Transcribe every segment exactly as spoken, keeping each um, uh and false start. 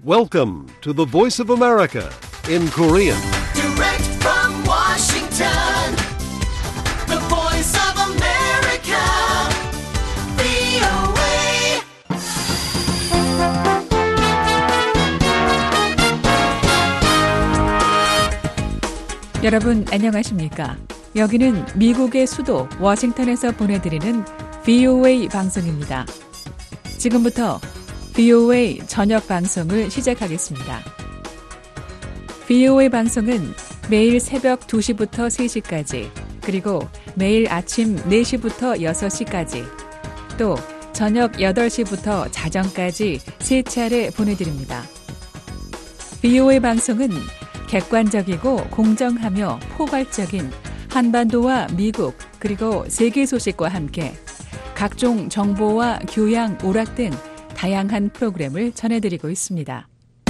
Welcome to the Voice of America in Korean. Direct from Washington, the Voice of America, 브이오에이. 여러분 안녕하십니까? 여기는 미국의 수도 워싱턴에서 보내드리는 브이오에이 방송입니다. 지금부터 브이오에이 저녁 방송을 시작하겠습니다. 브이오에이 방송은 매일 새벽 두 시부터 세 시까지, 그리고 매일 아침 네 시부터 여섯 시까지, 또 저녁 여덟 시부터 자정까지 세 차례 보내드립니다. 브이오에이 방송은 객관적이고 공정하며 포괄적인 한반도와 미국 그리고 세계 소식과 함께 각종 정보와 교양, 오락 등 다양한 프로그램을 전해드리고 있습니다.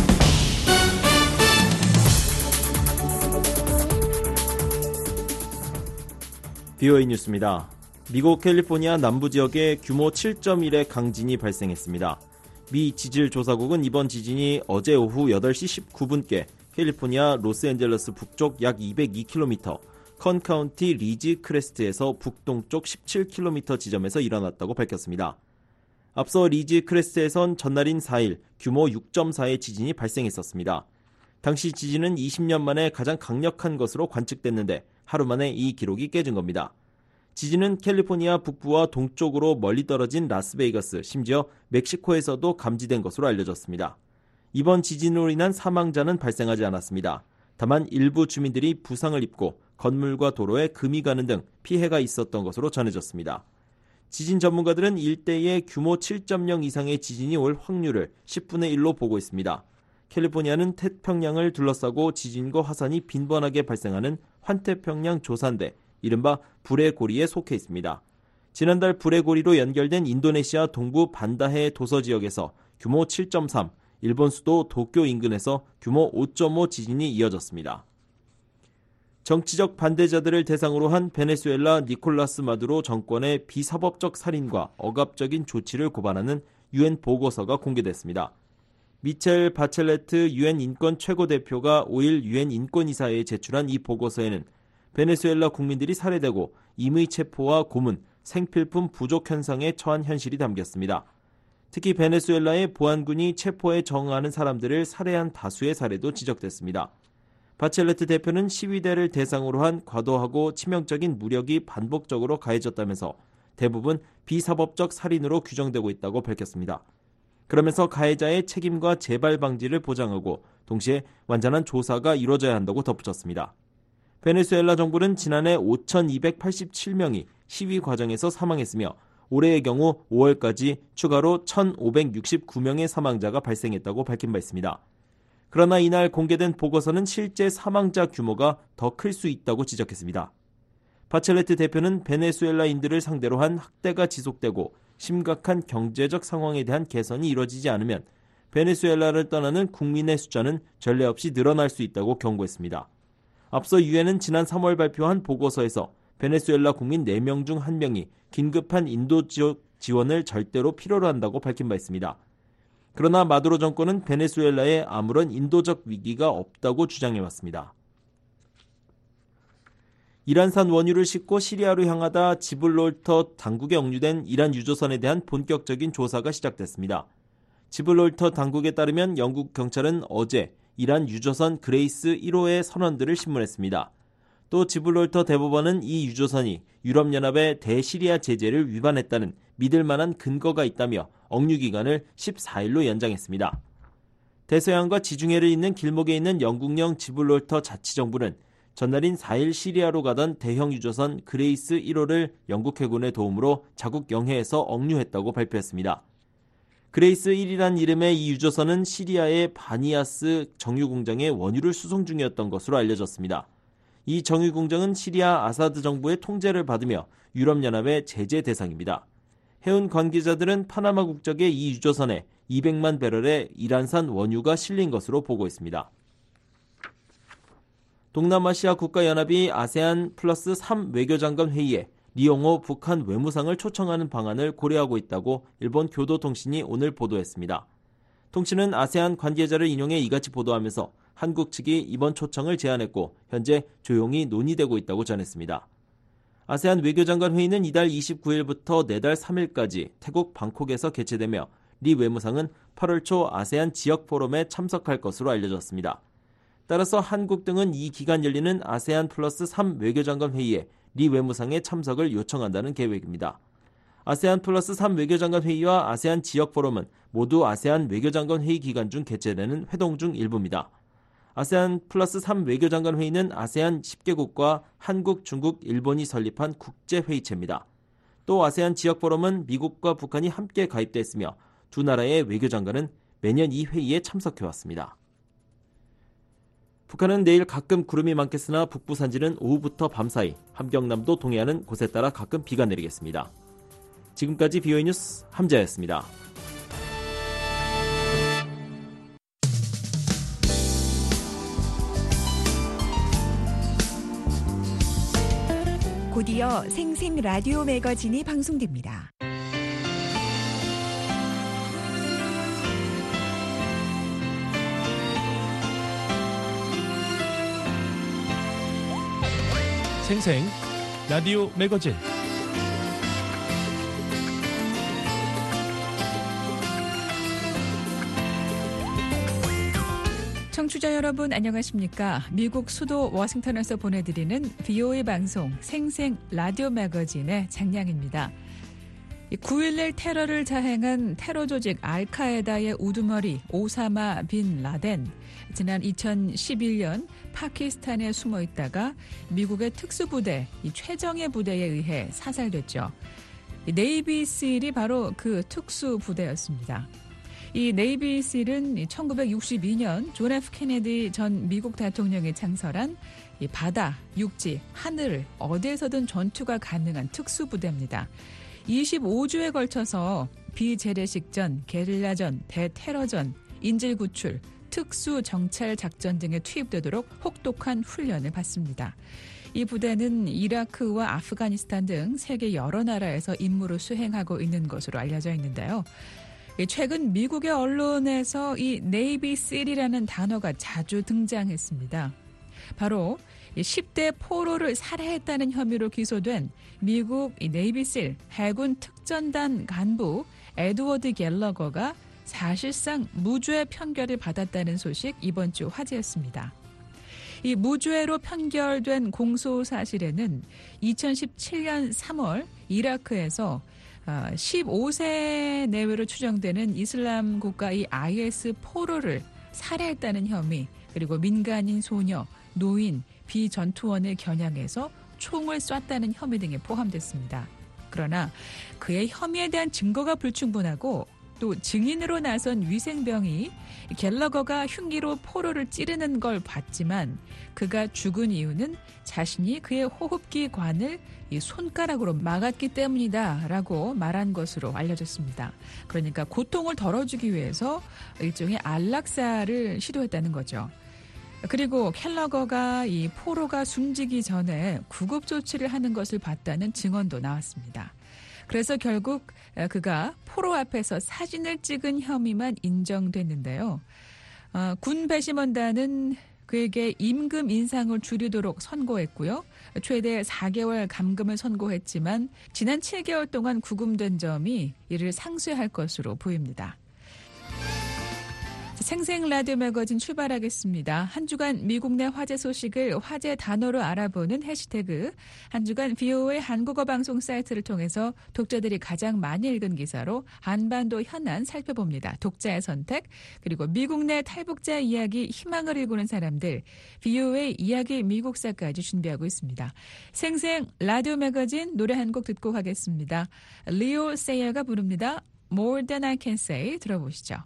브이오에이 뉴스입니다. 미국 캘리포니아 남부 지역에 규모 칠 점 일의 강진이 발생했습니다. 미 지질조사국은 이번 지진이 어제 오후 여덟 시 십구 분께 캘리포니아 로스앤젤레스 북쪽 약 이백이 킬로미터, 컨 카운티 리지 크레스트에서 북동쪽 십칠 킬로미터 지점에서 일어났다고 밝혔습니다. 앞서 리지 크레스트에선 전날인 사 일 규모 육 점 사의 지진이 발생했었습니다. 당시 지진은 이십 년 만에 가장 강력한 것으로 관측됐는데 하루 만에 이 기록이 깨진 겁니다. 지진은 캘리포니아 북부와 동쪽으로 멀리 떨어진 라스베이거스, 심지어 멕시코에서도 감지된 것으로 알려졌습니다. 이번 지진으로 인한 사망자는 발생하지 않았습니다. 다만 일부 주민들이 부상을 입고 건물과 도로에 금이 가는 등 피해가 있었던 것으로 전해졌습니다. 지진 전문가들은 일대에 규모 칠 점 영 이상의 지진이 올 확률을 십분의 일로 보고 있습니다. 캘리포니아는 태평양을 둘러싸고 지진과 화산이 빈번하게 발생하는 환태평양 조산대, 이른바 불의 고리에 속해 있습니다. 지난달 불의 고리로 연결된 인도네시아 동부 반다해 도서 지역에서 규모 칠 점 삼, 일본 수도 도쿄 인근에서 규모 오 점 오 지진이 이어졌습니다. 정치적 반대자들을 대상으로 한 베네수엘라 니콜라스 마두로 정권의 비사법적 살인과 억압적인 조치를 고발하는 유엔 보고서가 공개됐습니다. 미첼 바첼레트 유엔 인권 최고대표가 오 일 유엔 인권이사회에 제출한 이 보고서에는 베네수엘라 국민들이 살해되고 임의 체포와 고문, 생필품 부족 현상에 처한 현실이 담겼습니다. 특히 베네수엘라의 보안군이 체포에 저항하는 사람들을 살해한 다수의 사례도 지적됐습니다. 바첼레트 대표는 시위대를 대상으로 한 과도하고 치명적인 무력이 반복적으로 가해졌다면서 대부분 비사법적 살인으로 규정되고 있다고 밝혔습니다. 그러면서 가해자의 책임과 재발 방지를 보장하고 동시에 완전한 조사가 이루어져야 한다고 덧붙였습니다. 베네수엘라 정부는 지난해 오천이백팔십칠 명이 시위 과정에서 사망했으며 올해의 경우 오월까지 추가로 천오백육십구 명의 사망자가 발생했다고 밝힌 바 있습니다. 그러나 이날 공개된 보고서는 실제 사망자 규모가 더 클 수 있다고 지적했습니다. 바첼레트 대표는 베네수엘라인들을 상대로 한 학대가 지속되고 심각한 경제적 상황에 대한 개선이 이루어지지 않으면 베네수엘라를 떠나는 국민의 숫자는 전례 없이 늘어날 수 있다고 경고했습니다. 앞서 유엔은 지난 삼월 발표한 보고서에서 베네수엘라 국민 네 명 중 한 명이 긴급한 인도 지역 지원을 절대로 필요로 한다고 밝힌 바 있습니다. 그러나 마두로 정권은 베네수엘라에 아무런 인도적 위기가 없다고 주장해왔습니다. 이란산 원유를 싣고 시리아로 향하다 지불롤터 당국에 억류된 이란 유조선에 대한 본격적인 조사가 시작됐습니다. 지불롤터 당국에 따르면 영국 경찰은 어제 이란 유조선 그레이스 일 호의 선원들을 신문했습니다. 또 지불롤터 대법원은 이 유조선이 유럽연합의 대시리아 제재를 위반했다는 믿을 만한 근거가 있다며 억류 기간을 십사 일로 연장했습니다. 대서양과 지중해를 잇는 길목에 있는 영국령 지불롤터 자치정부는 전날인 사 일 시리아로 가던 대형 유조선 그레이스 일 호를 영국 해군의 도움으로 자국 영해에서 억류했다고 발표했습니다. 그레이스 일이란 이름의 이 유조선은 시리아의 바니아스 정유공장에 원유를 수송 중이었던 것으로 알려졌습니다. 이 정유공장은 시리아 아사드 정부의 통제를 받으며 유럽연합의 제재 대상입니다. 해운 관계자들은 파나마 국적의 이 유조선에 이백만 배럴의 이란산 원유가 실린 것으로 보고 있습니다. 동남아시아 국가연합이 아세안 플러스 삼 외교장관 회의에 리용호 북한 외무상을 초청하는 방안을 고려하고 있다고 일본 교도통신이 오늘 보도했습니다. 통신은 아세안 관계자를 인용해 이같이 보도하면서 한국 측이 이번 초청을 제안했고 현재 조용히 논의되고 있다고 전했습니다. 아세안 외교장관 회의는 이달 이십구일부터 내달 삼일까지 태국 방콕에서 개최되며 리 외무상은 팔월 초 아세안 지역 포럼에 참석할 것으로 알려졌습니다. 따라서 한국 등은 이 기간 열리는 아세안 플러스 삼 외교장관 회의에 리 외무상의 참석을 요청한다는 계획입니다. 아세안 플러스 삼 외교장관 회의와 아세안 지역 포럼은 모두 아세안 외교장관 회의 기간 중 개최되는 회동 중 일부입니다. 아세안 플러스 삼 외교장관 회의는 아세안 십 개국과 한국, 중국, 일본이 설립한 국제회의체입니다. 또 아세안 지역 포럼은 미국과 북한이 함께 가입돼 있으며 두 나라의 외교장관은 매년 이 회의에 참석해왔습니다. 북한은 내일 가끔 구름이 많겠으나 북부 산지는 오후부터 밤사이, 함경남도 동해안은 곳에 따라 가끔 비가 내리겠습니다. 지금까지 비오이 뉴스 함자였습니다. 곧이어 생생 라디오 매거진이 방송됩니다. 생생 라디오 매거진 청취자 여러분 안녕하십니까? 미국 수도 워싱턴에서 보내드리는 비오이 방송 생생 라디오 매거진의 장량입니다. 구일일 테러를 자행한 테러 조직 알카에다의 우두머리 오사마 빈 라덴, 지난 이천십일년 파키스탄에 숨어 있다가 미국의 특수부대, 이 최정예 부대에 의해 사살됐죠. 네이비실이 바로 그 특수부대였습니다. 이 네이비실은 천구백육십이년 존 에프 케네디 전 미국 대통령이 창설한 이 바다, 육지, 하늘 어디에서든 전투가 가능한 특수부대입니다. 이십오주에 걸쳐서 비재래식전, 게릴라전, 대테러전, 인질구출, 특수정찰작전 등에 투입되도록 혹독한 훈련을 받습니다. 이 부대는 이라크와 아프가니스탄 등 세계 여러 나라에서 임무를 수행하고 있는 것으로 알려져 있는데요. 최근 미국의 언론에서 이 네이비실이라는 단어가 자주 등장했습니다. 바로 십 대 포로를 살해했다는 혐의로 기소된 미국 네이비실 해군 특전단 간부 에드워드 갤러거가 사실상 무죄 판결을 받았다는 소식 이번 주 화제였습니다. 이 무죄로 판결된 공소 사실에는 이천십칠년 삼월 이라크에서 십오세 내외로 추정되는 이슬람 국가 이 아이에스 포로를 살해했다는 혐의, 그리고 민간인 소녀, 노인, 비전투원을 겨냥해서 총을 쐈다는 혐의 등에 포함됐습니다. 그러나 그의 혐의에 대한 증거가 불충분하고 또 증인으로 나선 위생병이 갤러거가 흉기로 포로를 찌르는 걸 봤지만 그가 죽은 이유는 자신이 그의 호흡기 관을 이 손가락으로 막았기 때문이다라고 말한 것으로 알려졌습니다. 그러니까 고통을 덜어주기 위해서 일종의 안락사를 시도했다는 거죠. 그리고 갤러거가 이 포로가 숨지기 전에 구급 조치를 하는 것을 봤다는 증언도 나왔습니다. 그래서 결국 그가 포로 앞에서 사진을 찍은 혐의만 인정됐는데요. 어, 군 배심원단은 그에게 임금 인상을 줄이도록 선고했고요. 최대 사 개월 감금을 선고했지만 지난 칠 개월 동안 구금된 점이 이를 상쇄할 것으로 보입니다. 생생 라디오 매거진 출발하겠습니다. 한 주간 미국 내 화제 소식을 화제 단어로 알아보는 해시태그, 한 주간 비오의 한국어 방송 사이트를 통해서 독자들이 가장 많이 읽은 기사로 한반도 현안 살펴봅니다. 독자의 선택, 그리고 미국 내 탈북자 이야기, 희망을 일구는 사람들, 비오의 이야기 미국사까지 준비하고 있습니다. 생생 라디오 매거진 노래 한 곡 듣고 가겠습니다. 리오 세이어가 부릅니다. More Than I Can Say 들어보시죠.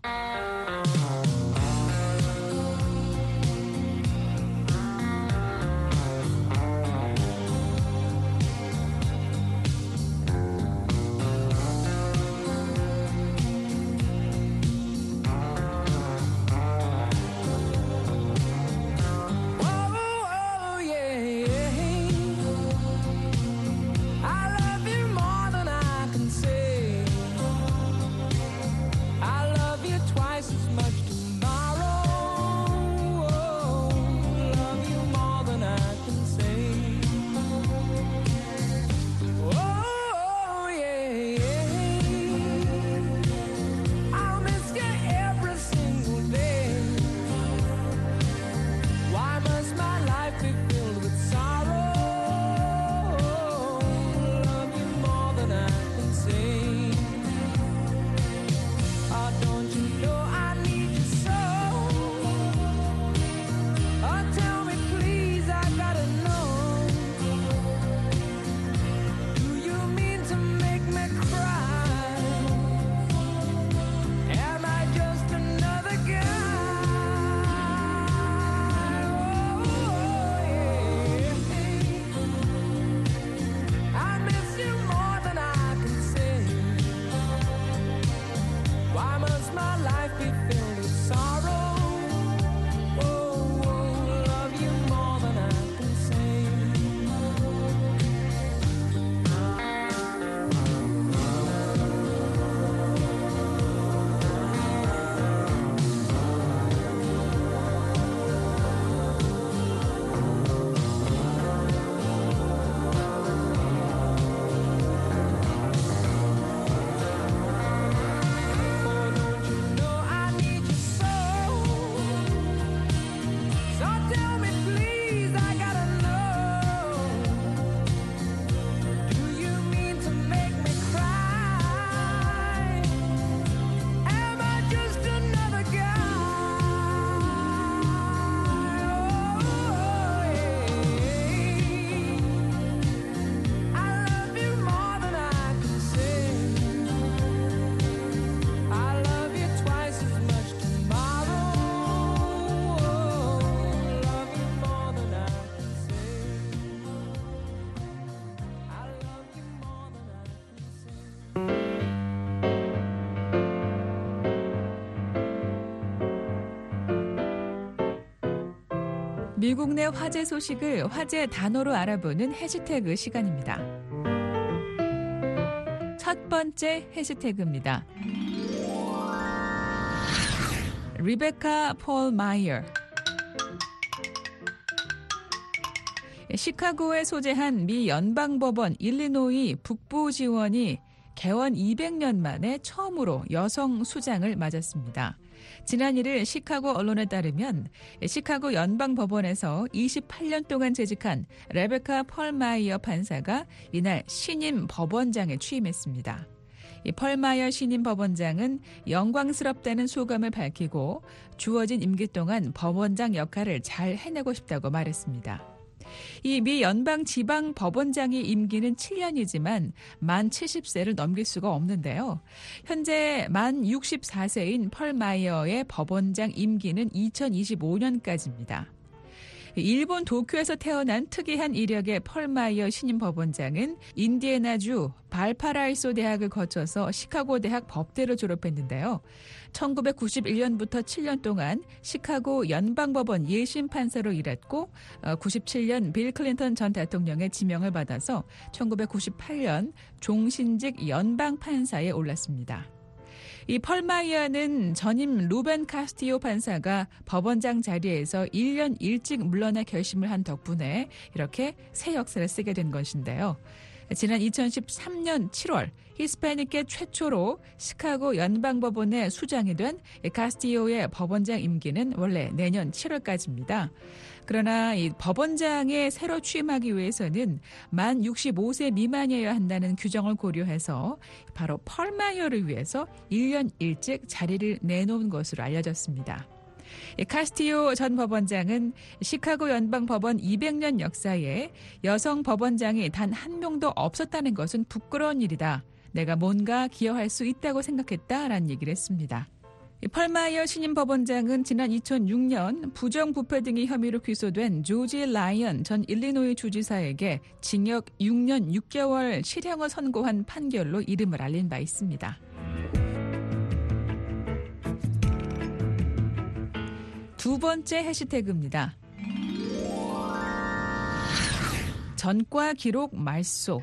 Twice as much 미국 내 화제 소식을 화제 단어로 알아보는 해시태그 시간입니다. 첫 번째 해시태그입니다. 리베카 폴 마이어. 시카고에 소재한 미 연방법원 일리노이 북부 지원이 개원 이백 년 만에 처음으로 여성 수장을 맞았습니다. 지난 일 일 시카고 언론에 따르면 시카고 연방법원에서 이십팔 년 동안 재직한 레베카 펄 마이어 판사가 이날 신임 법원장에 취임했습니다. 이 펄 마이어 신임 법원장은 영광스럽다는 소감을 밝히고 주어진 임기 동안 법원장 역할을 잘 해내고 싶다고 말했습니다. 이 미 연방 지방 법원장의 임기는 칠 년이지만 만 칠십 세를 넘길 수가 없는데요. 현재 만 육십사 세인 펄 마이어의 법원장 임기는 이천이십오 년까지입니다. 일본 도쿄에서 태어난 특이한 이력의 펄 마이어 신임 법원장은 인디애나주 발파라이소 대학을 거쳐서 시카고 대학 법대를 졸업했는데요. 천구백구십일 년부터 칠 년 동안 시카고 연방법원 예심 판사로 일했고 구십칠 년 빌 클린턴 전 대통령의 지명을 받아서 천구백구십팔 년 종신직 연방 판사에 올랐습니다. 이 펄 마이어는 전임 루벤 카스티오 판사가 법원장 자리에서 일 년 일찍 물러날 결심을 한 덕분에 이렇게 새 역사를 쓰게 된 것인데요. 지난 이천십삼 년 칠월 히스패닉계 최초로 시카고 연방법원의 수장이 된 카스티오의 법원장 임기는 원래 내년 칠월까지입니다. 그러나 이 법원장에 새로 취임하기 위해서는 만 육십오 세 미만이어야 한다는 규정을 고려해서 바로 펄 마이어를 위해서 일 년 일찍 자리를 내놓은 것으로 알려졌습니다. 카스티오 전 법원장은 시카고 연방법원 이백 년 역사에 여성 법원장이 단 한 명도 없었다는 것은 부끄러운 일이다. 내가 뭔가 기여할 수 있다고 생각했다라는 얘기를 했습니다. 펄 마이어 신임 법원장은 지난 이천육 년 부정부패 등의 혐의로 기소된 조지 라이언 전 일리노이 주지사에게 징역 육 년 육 개월 실형을 선고한 판결로 이름을 알린 바 있습니다. 두 번째 해시태그입니다. 전과 기록 말소.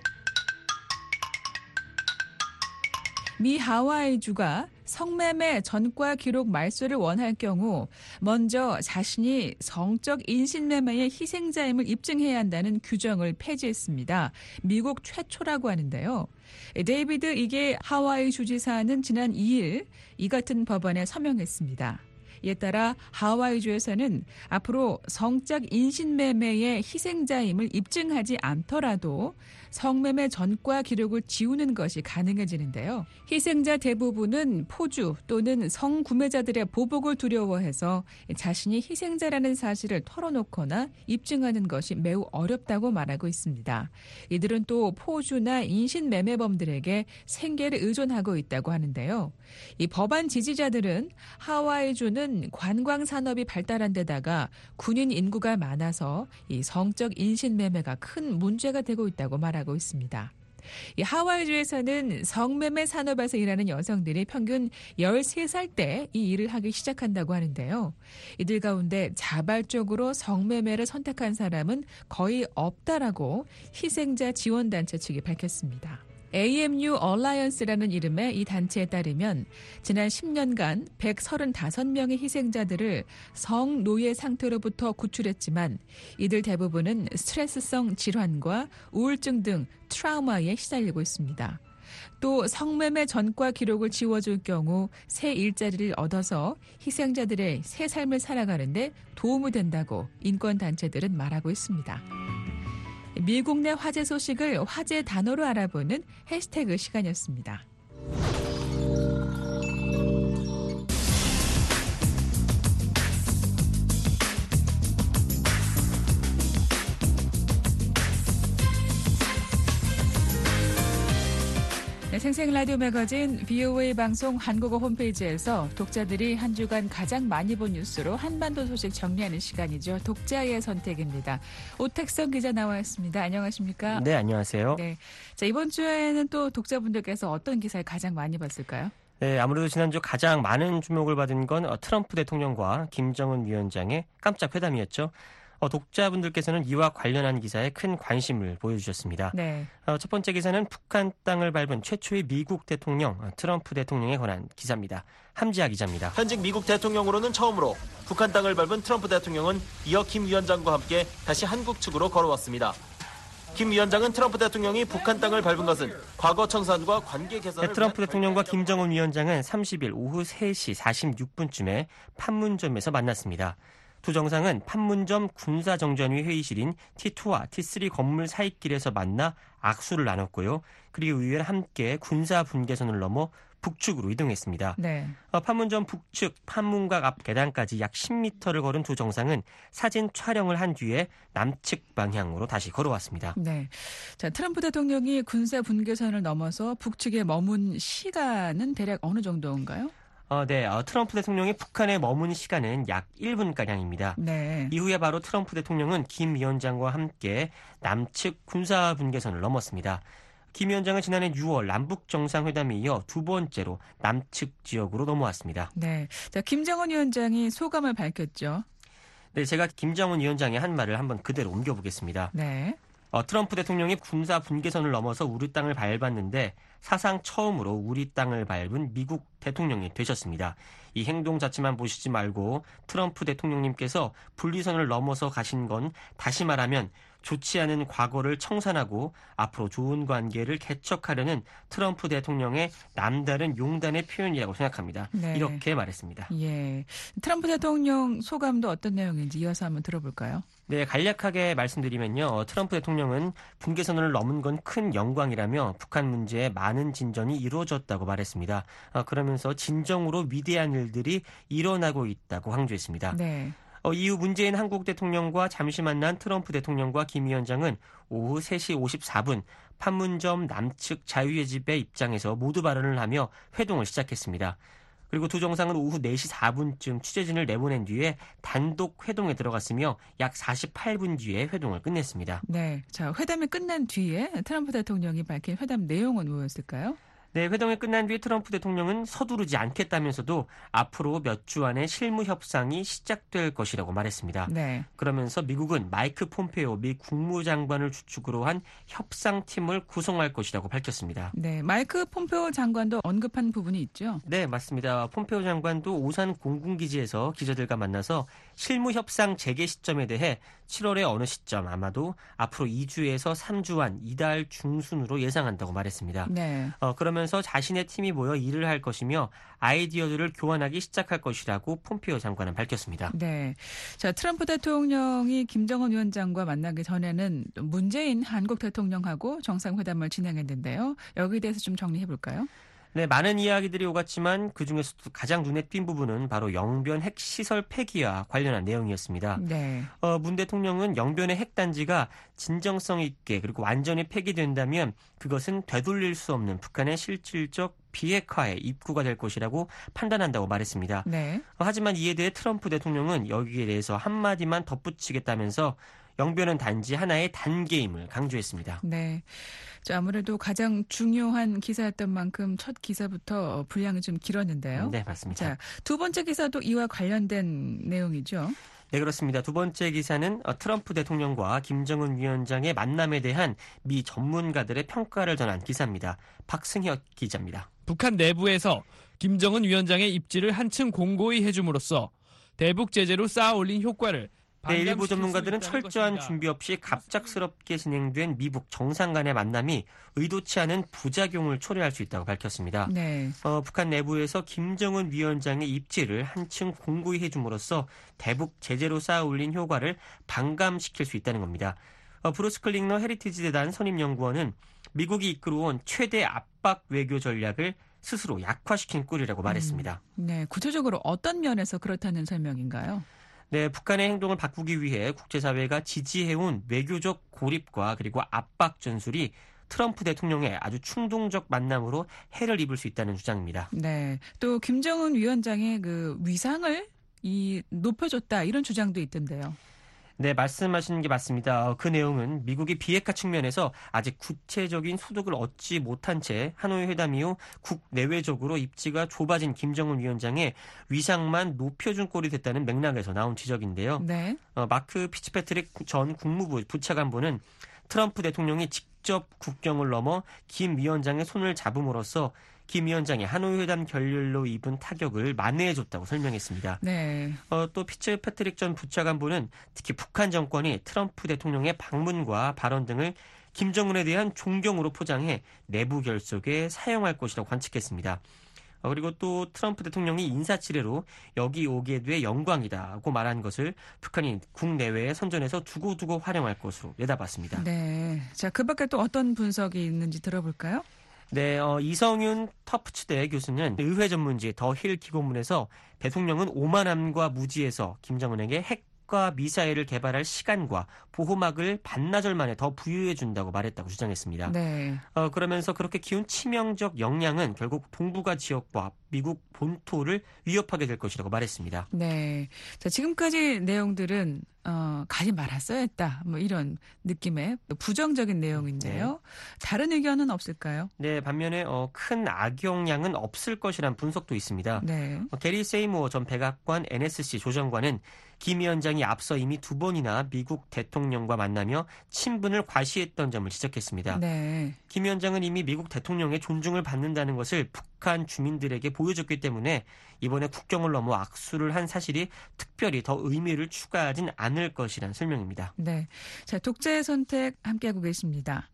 미 하와이주가 성매매 전과 기록 말소를 원할 경우 먼저 자신이 성적 인신매매의 희생자임을 입증해야 한다는 규정을 폐지했습니다. 미국 최초라고 하는데요. 데이비드 이게 하와이 주지사는 지난 이 일 이 같은 법안에 서명했습니다. 이에 따라 하와이주에서는 앞으로 성적 인신매매의 희생자임을 입증하지 않더라도 성매매 전과 기록을 지우는 것이 가능해지는데요. 희생자 대부분은 포주 또는 성구매자들의 보복을 두려워해서 자신이 희생자라는 사실을 털어놓거나 입증하는 것이 매우 어렵다고 말하고 있습니다. 이들은 또 포주나 인신매매범들에게 생계를 의존하고 있다고 하는데요. 이 법안 지지자들은 하와이주는 관광 산업이 발달한 데다가 군인 인구가 많아서 이 성적 인신매매가 큰 문제가 되고 있다고 말하고 있습니다. 이 하와이주에서는 성매매 산업에서 일하는 여성들이 평균 열세 살 때 이 일을 하기 시작한다고 하는데요. 이들 가운데 자발적으로 성매매를 선택한 사람은 거의 없다라고 희생자 지원단체 측이 밝혔습니다. 에이엠유 얼라이언스라는 이름의 이 단체에 따르면 지난 십 년간 백삼십오 명의 희생자들을 성노예 상태로부터 구출했지만 이들 대부분은 스트레스성 질환과 우울증 등 트라우마에 시달리고 있습니다. 또 성매매 전과 기록을 지워줄 경우 새 일자리를 얻어서 희생자들의 새 삶을 살아가는데 도움이 된다고 인권단체들은 말하고 있습니다. 미국 내 화제 소식을 화제 단어로 알아보는 해시태그 시간이었습니다. 네, 생생 라디오 매거진 브이오에이 방송 한국어 홈페이지에서 독자들이 한 주간 가장 많이 본 뉴스로 한반도 소식 정리하는 시간이죠. 독자의 선택입니다. 오택성 기자 나와 있습니다. 안녕하십니까? 네, 안녕하세요. 네, 자 이번 주에는 또 독자분들께서 어떤 기사를 가장 많이 봤을까요? 네, 아무래도 지난주 가장 많은 주목을 받은 건 트럼프 대통령과 김정은 위원장의 깜짝 회담이었죠. 어, 독자분들께서는 이와 관련한 기사에 큰 관심을 보여주셨습니다. 네. 어, 첫 번째 기사는 북한 땅을 밟은 최초의 미국 대통령 어, 트럼프 대통령에 관한 기사입니다. 함지아 기자입니다. 현직 미국 대통령으로는 처음으로 북한 땅을 밟은 트럼프 대통령은 이어 김 위원장과 함께 다시 한국 측으로 걸어왔습니다. 김 위원장은 트럼프 대통령이 북한 땅을 밟은 것은 과거 청산과 관계 개선을 네, 트럼프 대통령과 김정은 위원장은 삼십 일 오후 세 시 사십육 분쯤에 판문점에서 만났습니다. 두 정상은 판문점 군사정전위 회의실인 티투와 티쓰리 건물 사이길에서 만나 악수를 나눴고요. 그리고 이후에 함께 군사 분계선을 넘어 북측으로 이동했습니다. 네. 어, 판문점 북측 판문각 앞 계단까지 약 십 미터를 걸은 두 정상은 사진 촬영을 한 뒤에 남측 방향으로 다시 걸어왔습니다. 네. 자, 트럼프 대통령이 군사 분계선을 넘어서 북측에 머문 시간은 대략 어느 정도인가요? 어, 네, 어, 트럼프 대통령이 북한에 머문 시간은 약 일 분가량입니다. 네. 이후에 바로 트럼프 대통령은 김 위원장과 함께 남측 군사 분계선을 넘었습니다. 김 위원장은 지난해 유월 남북 정상회담에 이어 두 번째로 남측 지역으로 넘어왔습니다. 네. 자, 김정은 위원장이 소감을 밝혔죠. 네, 제가 김정은 위원장의 한 말을 한번 그대로 옮겨보겠습니다. 네. 어, 트럼프 대통령이 군사 분계선을 넘어서 우리 땅을 밟았는데 사상 처음으로 우리 땅을 밟은 미국 대통령이 되셨습니다. 이 행동 자체만 보시지 말고 트럼프 대통령님께서 분리선을 넘어서 가신 건 다시 말하면 좋지 않은 과거를 청산하고 앞으로 좋은 관계를 개척하려는 트럼프 대통령의 남다른 용단의 표현이라고 생각합니다. 네. 이렇게 말했습니다. 예. 트럼프 대통령 소감도 어떤 내용인지 이어서 한번 들어볼까요? 네, 간략하게 말씀드리면요. 어, 트럼프 대통령은 분계선을 넘은 건 큰 영광이라며 북한 문제에 많은 진전이 이루어졌다고 말했습니다. 어, 그러면서 진정으로 위대한 일들이 일어나고 있다고 강조했습니다. 네. 어, 이후 문재인 한국 대통령과 잠시 만난 트럼프 대통령과 김 위원장은 오후 세 시 오십사 분 판문점 남측 자유의 집의 입장에서 모두 발언을 하며 회동을 시작했습니다. 그리고 두 정상은 오후 네 시 사 분쯤 취재진을 내보낸 뒤에 단독 회동에 들어갔으며 약 사십팔 분 뒤에 회동을 끝냈습니다. 네. 자, 회담이 끝난 뒤에 트럼프 대통령이 밝힌 회담 내용은 뭐였을까요? 네, 회동이 끝난 뒤에 트럼프 대통령은 서두르지 않겠다면서도 앞으로 몇 주 안에 실무 협상이 시작될 것이라고 말했습니다. 네. 그러면서 미국은 마이크 폼페오 미 국무장관을 주축으로 한 협상팀을 구성할 것이라고 밝혔습니다. 네. 마이크 폼페오 장관도 언급한 부분이 있죠. 네, 맞습니다. 폼페오 장관도 오산 공군기지에서 기자들과 만나서 실무 협상 재개 시점에 대해 칠월의 어느 시점 아마도 앞으로 이 주에서 삼 주 안 이달 중순으로 예상한다고 말했습니다. 네. 어, 그러면서 자신의 팀이 모여 일을 할 것이며 아이디어들을 교환하기 시작할 것이라고 폼페오 장관은 밝혔습니다. 네. 자, 트럼프 대통령이 김정은 위원장과 만나기 전에는 문재인 한국 대통령하고 정상회담을 진행했는데요. 여기에 대해서 좀 정리해 볼까요? 네, 많은 이야기들이 오갔지만 그중에서도 가장 눈에 띈 부분은 바로 영변 핵시설 폐기와 관련한 내용이었습니다. 네. 어, 문 대통령은 영변의 핵단지가 진정성 있게 그리고 완전히 폐기된다면 그것은 되돌릴 수 없는 북한의 실질적 비핵화의 입구가 될 것이라고 판단한다고 말했습니다. 네. 어, 하지만 이에 대해 트럼프 대통령은 여기에 대해서 한마디만 덧붙이겠다면서 영변은 단지 하나의 단계임을 강조했습니다. 네. 자, 아무래도 가장 중요한 기사였던 만큼 첫 기사부터 분량이 좀 길었는데요. 네, 맞습니다. 자, 두 번째 기사도 이와 관련된 내용이죠. 네, 그렇습니다. 두 번째 기사는 트럼프 대통령과 김정은 위원장의 만남에 대한 미 전문가들의 평가를 전한 기사입니다. 박승혁 기자입니다. 북한 내부에서 김정은 위원장의 입지를 한층 공고히 해줌으로써 대북 제재로 쌓아올린 효과를 네, 일부 전문가들은 철저한 준비 없이 갑작스럽게 진행된 미북 정상 간의 만남이 의도치 않은 부작용을 초래할 수 있다고 밝혔습니다. 네. 어, 북한 내부에서 김정은 위원장의 입지를 한층 공고히 해줌으로써 대북 제재로 쌓아올린 효과를 반감시킬 수 있다는 겁니다. 어, 브루스 클링너 헤리티지 재단 선임연구원은 미국이 이끌어온 최대 압박 외교 전략을 스스로 약화시킨 꼴이라고 말했습니다. 음, 네, 구체적으로 어떤 면에서 그렇다는 설명인가요? 네, 북한의 행동을 바꾸기 위해 국제사회가 지지해온 외교적 고립과 그리고 압박 전술이 트럼프 대통령의 아주 충동적 만남으로 해를 입을 수 있다는 주장입니다. 네, 또 김정은 위원장의 그 위상을 이 높여줬다 이런 주장도 있던데요. 네, 말씀하시는 게 맞습니다. 어, 그 내용은 미국이 비핵화 측면에서 아직 구체적인 소득을 얻지 못한 채 하노이 회담 이후 국내외적으로 입지가 좁아진 김정은 위원장의 위상만 높여준 꼴이 됐다는 맥락에서 나온 지적인데요. 네. 어, 마크 피츠패트릭 전 국무부 부차관보는 트럼프 대통령이 직접 국경을 넘어 김 위원장의 손을 잡음으로써 김 위원장이 하노이 회담 결렬로 입은 타격을 만회해줬다고 설명했습니다. 네. 어, 또 피츠 패트릭 전 부차관보는 특히 북한 정권이 트럼프 대통령의 방문과 발언 등을 김정은에 대한 존경으로 포장해 내부 결속에 사용할 것이라고 관측했습니다. 어, 그리고 또 트럼프 대통령이 인사치레로 여기 오게 돼 영광이다고 말한 것을 북한이 국내외에 선전해서 두고두고 활용할 것으로 내다봤습니다. 네. 자, 그 밖에 또 어떤 분석이 있는지 들어볼까요? 네, 어, 이성윤 터프츠대 교수는 의회 전문지 더 힐 기고문에서 대통령은 오만함과 무지에서 김정은에게 핵과 미사일을 개발할 시간과 보호막을 반나절 만에 더 부여해준다고 말했다고 주장했습니다. 네. 어, 그러면서 그렇게 키운 치명적 역량은 결국 동북아 지역과 미국 본토를 위협하게 될 것이라고 말했습니다. 네. 자, 지금까지 내용들은 어, 가지 말았어야 했다. 뭐 이런 느낌의 부정적인 내용인데요. 네. 다른 의견은 없을까요? 네, 반면에 어, 큰 악영향은 없을 것이란 분석도 있습니다. 네. 어, 게리 세이모어 전 백악관 엔에스씨 조정관은 김 위원장이 앞서 이미 두 번이나 미국 대통령과 만나며 친분을 과시했던 점을 지적했습니다. 네. 김 위원장은 이미 미국 대통령의 존중을 받는다는 것을 북한 주민들에게 보여줬기 때문에 이번에 국경을 넘어 악수를 한 사실이 특별히 더 의미를 추가하진 않을 것이란 설명입니다. 네. 자, 독재의 선택 함께하고 계십니다.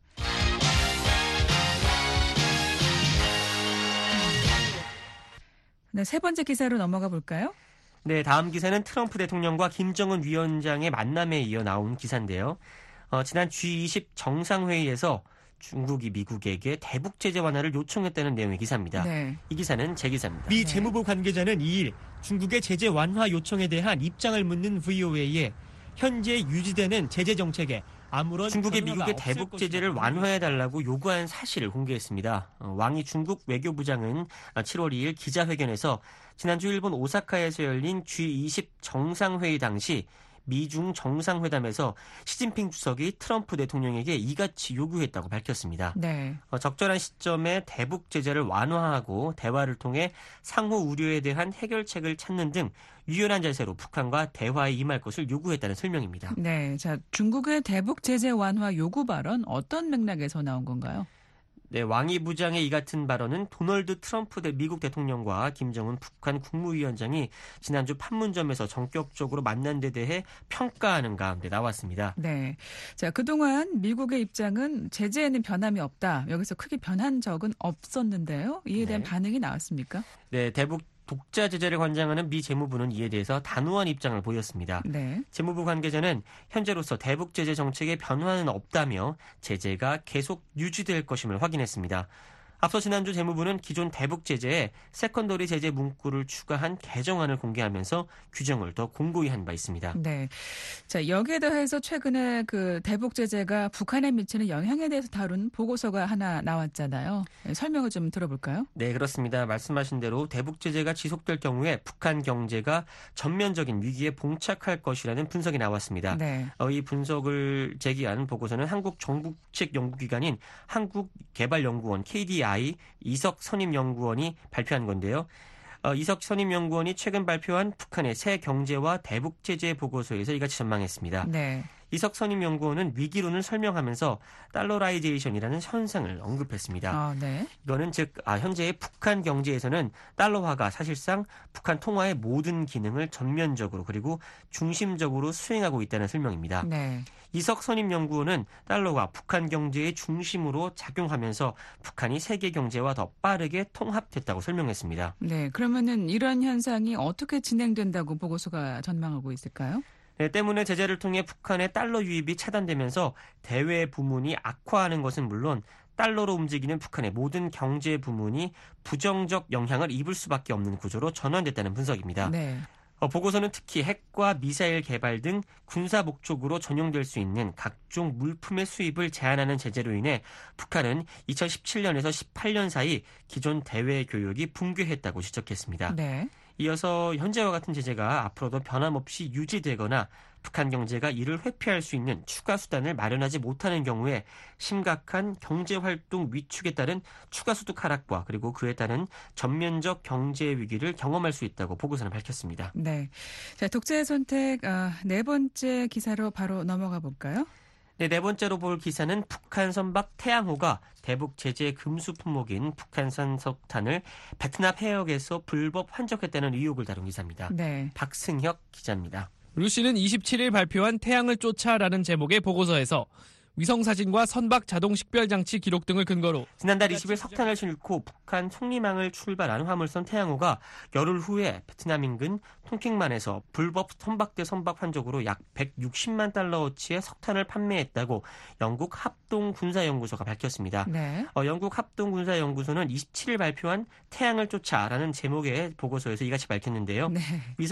네, 세 번째 기사로 넘어가 볼까요? 네, 다음 기사는 트럼프 대통령과 김정은 위원장의 만남에 이어 나온 기사인데요. 어, 지난 지 이십 정상회의에서 중국이 미국에게 대북 제재 완화를 요청했다는 내용의 기사입니다. 네. 이 기사는 제 기사입니다. 미 재무부 관계자는 이일 중국의 제재 완화 요청에 대한 입장을 묻는 브이오에이에 현재 유지되는 제재 정책에 아무런 중국이 변화가 미국의 없을 대북 것이라고 제재를 완화해달라고 요구한 사실을 공개했습니다. 어, 왕이 중국 외교부장은 칠월 이일 기자회견에서 지난주 일본 오사카에서 열린 지 이십 정상회의 당시 미중 정상회담에서 시진핑 주석이 트럼프 대통령에게 이같이 요구했다고 밝혔습니다. 네. 어, 적절한 시점에 대북 제재를 완화하고 대화를 통해 상호 우려에 대한 해결책을 찾는 등 유연한 자세로 북한과 대화에 임할 것을 요구했다는 설명입니다. 네. 자, 중국의 대북 제재 완화 요구 발언 어떤 맥락에서 나온 건가요? 네, 왕이 부장의 이 같은 발언은 도널드 트럼프 대 미국 대통령과 김정은 북한 국무위원장이 지난주 판문점에서 전격적으로 만난 데 대해 평가하는 가운데 나왔습니다. 네. 자, 그동안 미국의 입장은 제재에는 변함이 없다. 여기서 크게 변한 적은 없었는데요. 이에 대한 네. 반응이 나왔습니까? 네, 대북 독자 제재를 관장하는 미 재무부는 이에 대해서 단호한 입장을 보였습니다. 네. 재무부 관계자는 현재로서 대북 제재 정책에 변화는 없다며 제재가 계속 유지될 것임을 확인했습니다. 앞서 지난주 재무부는 기존 대북 제재에 세컨더리 제재 문구를 추가한 개정안을 공개하면서 규정을 더 공고히 한 바 있습니다. 네. 자, 여기에 대해서 최근에 그 대북 제재가 북한에 미치는 영향에 대해서 다룬 보고서가 하나 나왔잖아요. 네, 설명을 좀 들어볼까요? 네, 그렇습니다. 말씀하신 대로 대북 제재가 지속될 경우에 북한 경제가 전면적인 위기에 봉착할 것이라는 분석이 나왔습니다. 네. 어, 이 분석을 제기한 보고서는 한국 정부 측 연구기관인 한국개발연구원 케이디아이 이석 선임연구원이 발표한 건데요. 어, 이석 선임연구원이 최근 발표한 북한의 새 경제와 대북 제재 보고서에서 이같이 전망했습니다. 네. 이석 선임연구원은 위기론을 설명하면서 달러라이제이션이라는 현상을 언급했습니다. 아, 네. 이거는 즉 아, 현재의 북한 경제에서는 달러화가 사실상 북한 통화의 모든 기능을 전면적으로 그리고 중심적으로 수행하고 있다는 설명입니다. 네. 이석 선임연구원은 달러가 북한 경제의 중심으로 작용하면서 북한이 세계 경제와 더 빠르게 통합됐다고 설명했습니다. 네. 그러면은 이런 현상이 어떻게 진행된다고 보고서가 전망하고 있을까요? 네, 때문에 제재를 통해 북한의 달러 유입이 차단되면서 대외 부문이 악화하는 것은 물론 달러로 움직이는 북한의 모든 경제 부문이 부정적 영향을 입을 수밖에 없는 구조로 전환됐다는 분석입니다. 네. 어, 보고서는 특히 핵과 미사일 개발 등 군사 목적으로 전용될 수 있는 각종 물품의 수입을 제한하는 제재로 인해 북한은 이천십칠 년에서 십팔 년 사이 기존 대외 교역이 붕괴했다고 지적했습니다. 네. 이어서 현재와 같은 제재가 앞으로도 변함없이 유지되거나 북한 경제가 이를 회피할 수 있는 추가 수단을 마련하지 못하는 경우에 심각한 경제활동 위축에 따른 추가 소득 하락과 그리고 그에 따른 전면적 경제 위기를 경험할 수 있다고 보고서는 밝혔습니다. 네. 자, 독재의 선택 어, 네 번째 기사로 바로 넘어가 볼까요? 네, 네 번째로 볼 기사는 북한 선박 태양호가 대북 제재 금수 품목인 북한산 석탄을 베트남 해역에서 불법 환적했다는 의혹을 다룬 기사입니다. 네. 박승혁 기자입니다. 루시는 이십칠 일 발표한 태양을 쫓아라는 제목의 보고서에서 위성사진과 선박 자동 식별장치 기록 등을 근거로 지난달 이십 일 석탄을 싣고 북한 속리망을 출발한 화물선 태양호가 열흘 후에 베트남 인근 통킹만에서 불법 선박대 선박 환적으로 약 백육십만 달러어치의 석탄을 판매했다고 영국 합동군사연구소가 밝혔습니다. 네. 어, 영국 합동군사연구소는 이십칠 일 발표한 태양을 쫓아라는 제목의 보고서에서 이같이 밝혔는데요. 네.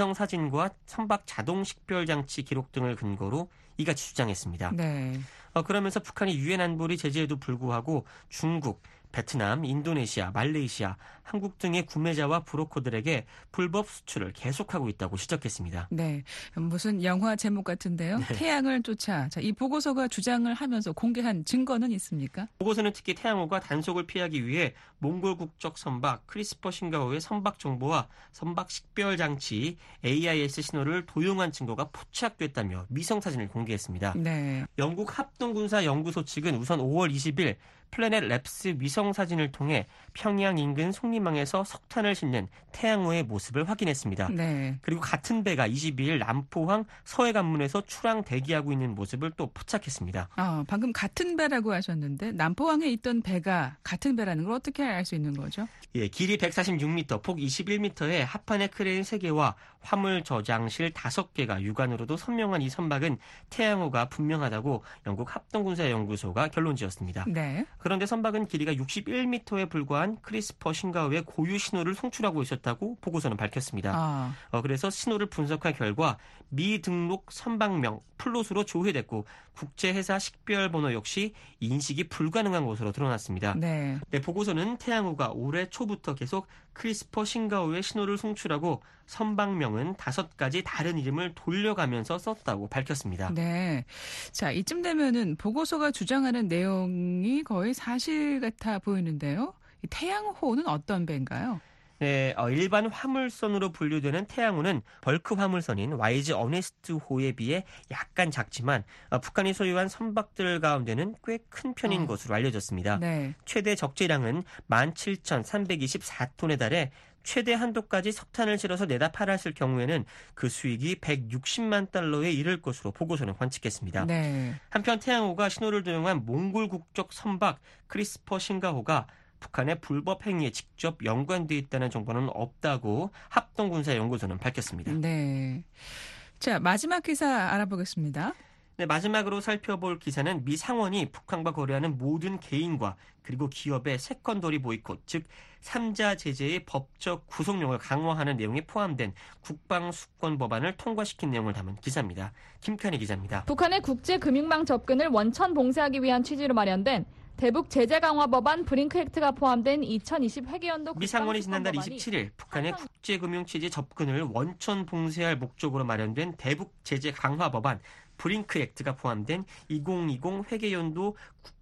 위성사진과 선박 자동 식별장치 기록 등을 근거로 이같이 주장했습니다. 네. 어, 그러면서 북한이 유엔 안보리 제재에도 불구하고 중국, 베트남, 인도네시아, 말레이시아, 한국 등의 구매자와 브로커들에게 불법 수출을 계속하고 있다고 지적했습니다. 네. 무슨 영화 제목 같은데요. 네. 태양을 쫓아. 자, 이 보고서가 주장을 하면서 공개한 증거는 있습니까? 보고서는 특히 태양호가 단속을 피하기 위해 몽골 국적 선박 크리스퍼 싱가호의 선박 정보와 선박 식별 장치 에이아이에스 신호를 도용한 증거가 포착됐다며 위성 사진을 공개했습니다. 네. 영국 합동군사연구소 측은 우선 오월 이십일 플래넷 랩스 위성 사진을 통해 평양 인근 속리망에서 석탄을 싣는 태양호의 모습을 확인했습니다. 네. 그리고 같은 배가 이십이 일 남포항 서해관문에서 출항 대기하고 있는 모습을 또 포착했습니다. 아, 방금 같은 배라고 하셨는데 남포항에 있던 배가 같은 배라는 걸 어떻게 알 수 있는 거죠? 예, 길이 백사십육 미터, 폭 이십일 미터의 하판의 크레인 세 개와 화물 저장실 다섯 개가 육안으로도 선명한 이 선박은 태양호가 분명하다고 영국 합동군사연구소가 결론지었습니다. 네. 그런데 선박은 길이가 육십일 미터에 불과한 크리스퍼 싱가호의 고유 신호를 송출하고 있었다고 보고서는 밝혔습니다. 아. 어, 그래서 신호를 분석한 결과 미등록 선박명 플롯으로 조회됐고 국제회사 식별번호 역시 인식이 불가능한 것으로 드러났습니다. 네. 네, 보고서는 태양호가 올해 초부터 계속 크리스퍼 싱가호의 신호를 송출하고 선박명은 다섯 가지 다른 이름을 돌려가면서 썼다고 밝혔습니다. 네. 자, 이쯤 되면은 보고서가 주장하는 내용이 거의 사실 같아 보이는데요. 이 태양호는 어떤 배인가요? 네, 어, 일반 화물선으로 분류되는 태양호는 벌크 화물선인 와이즈 어네스트호에 비해 약간 작지만 어, 북한이 소유한 선박들 가운데는 꽤 큰 편인 어. 것으로 알려졌습니다. 네. 최대 적재량은 만 칠천삼백이십사 톤에 달해 최대 한도까지 석탄을 실어서 내다 팔았을 경우에는 그 수익이 백육십만 달러에 이를 것으로 보고서는 관측했습니다. 네. 한편 태양호가 신호를 도용한 몽골 국적 선박 크리스퍼 싱가호가 북한의 불법 행위에 직접 연관돼 있다는 정보는 없다고 합동군사연구소는 밝혔습니다. 네. 자, 마지막 기사 알아보겠습니다. 네, 마지막으로 살펴볼 기사는 미 상원이 북한과 거래하는 모든 개인과 그리고 기업의 세컨더리 보이콧, 즉 삼자 제재의 법적 구속력을 강화하는 내용이 포함된 국방수권 법안을 통과시킨 내용을 담은 기사입니다. 김칸희 기자입니다. 북한의 국제금융망 접근을 원천 봉쇄하기 위한 취지로 마련된 대북 제재 강화 법안 브링크 액트가 포함된 이천이십 회계연도 미 상원이 지난달 이십칠 일 북한의 국제금융 취지 접근을 원천 봉쇄할 목적으로 마련된 대북 제재 강화 법안 브링크 액트가 포함된 이천이십 회계연도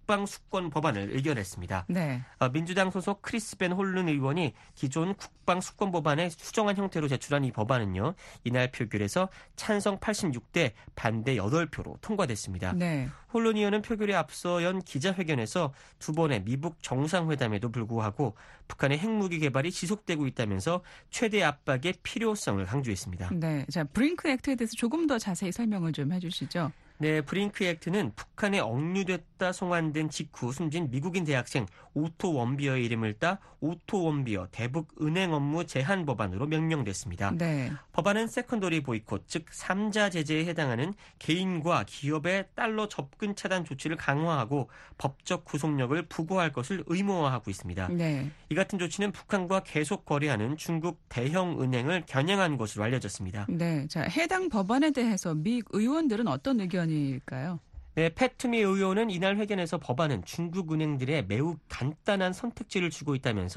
국방수권 법안을 의결했습니다. 네. 어, 민주당 소속 크리스 벤 홀른 의원이 기존 국방수권 법안에 수정한 형태로 제출한 이 법안은요. 이날 표결에서 찬성 팔십육 대 반대 여덟 표로 통과됐습니다. 네. 홀른 의원은 표결에 앞서 연 기자회견에서 두 번의 미북 정상회담에도 불구하고 북한의 핵무기 개발이 지속되고 있다면서 최대 압박의 필요성을 강조했습니다. 네. 자, 브링크 액트에 대해서 조금 더 자세히 설명을 좀 해주시죠. 네, 브링크 액트는 북한에 억류됐다 송환된 직후 숨진 미국인 대학생 오토 원비어의 이름을 따 오토 원비어 대북 은행 업무 제한 법안으로 명명됐습니다. 네. 법안은 세컨더리 보이콧, 즉 삼자 제재에 해당하는 개인과 기업의 달러 접근 차단 조치를 강화하고 법적 구속력을 부과할 것을 의무화하고 있습니다. 네. 이 같은 조치는 북한과 계속 거래하는 중국 대형 은행을 겨냥한 것으로 알려졌습니다. 네. 자, 해당 법안에 대해서 미 의원들은 어떤 의견일까요? 네, 패투미 의원은 이날 회견에서 법안은 중국 은행들의 매우 간단한 선택지를 주고 있다면서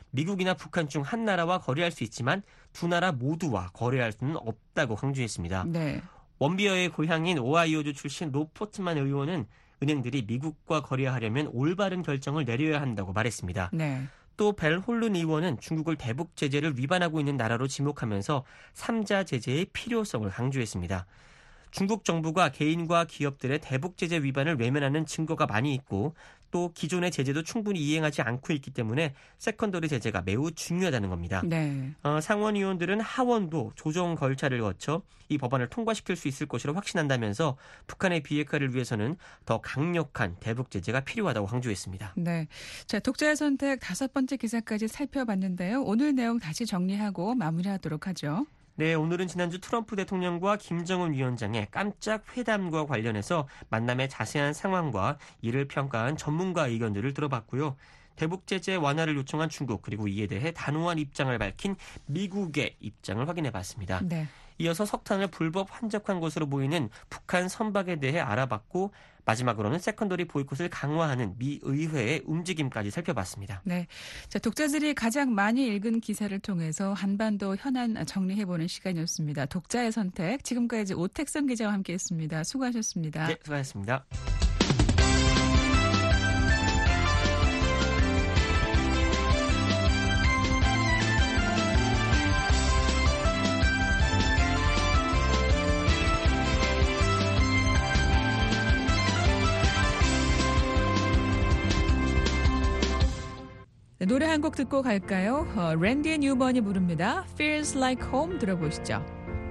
미국이나 북한 중 한 나라와 거래할 수 있지만 두 나라 모두와 거래할 수는 없다고 강조했습니다. 네. 원비어의 고향인 오하이오주 출신 로 포트만 의원은 은행들이 미국과 거래하려면 올바른 결정을 내려야 한다고 말했습니다. 네. 또 벨 홀룬 의원은 중국을 대북 제재를 위반하고 있는 나라로 지목하면서 삼자 제재의 필요성을 강조했습니다. 중국 정부가 개인과 기업들의 대북 제재 위반을 외면하는 증거가 많이 있고 또 기존의 제재도 충분히 이행하지 않고 있기 때문에 세컨더리 제재가 매우 중요하다는 겁니다. 네. 어, 상원의원들은 하원도 조정 절차를 거쳐 이 법안을 통과시킬 수 있을 것이라 확신한다면서 북한의 비핵화를 위해서는 더 강력한 대북 제재가 필요하다고 강조했습니다. 네. 자, 독자의 선택 다섯 번째 기사까지 살펴봤는데요. 오늘 내용 다시 정리하고 마무리하도록 하죠. 네, 오늘은 지난주 트럼프 대통령과 김정은 위원장의 깜짝 회담과 관련해서 만남의 자세한 상황과 이를 평가한 전문가 의견들을 들어봤고요. 대북 제재 완화를 요청한 중국 그리고 이에 대해 단호한 입장을 밝힌 미국의 입장을 확인해봤습니다. 네. 이어서 석탄을 불법 환적한 것으로 보이는 북한 선박에 대해 알아봤고 마지막으로는 세컨더리 보이콧을 강화하는 미 의회의 움직임까지 살펴봤습니다. 네. 자, 독자들이 가장 많이 읽은 기사를 통해서 한반도 현안 정리해보는 시간이었습니다. 독자의 선택. 지금까지 오택선 기자와 함께했습니다. 수고하셨습니다. 네, 수고하셨습니다. 네, 노래 한 곡 듣고 갈까요? 어, 랜디 뉴번이 부릅니다. Feels Like Home 들어보시죠.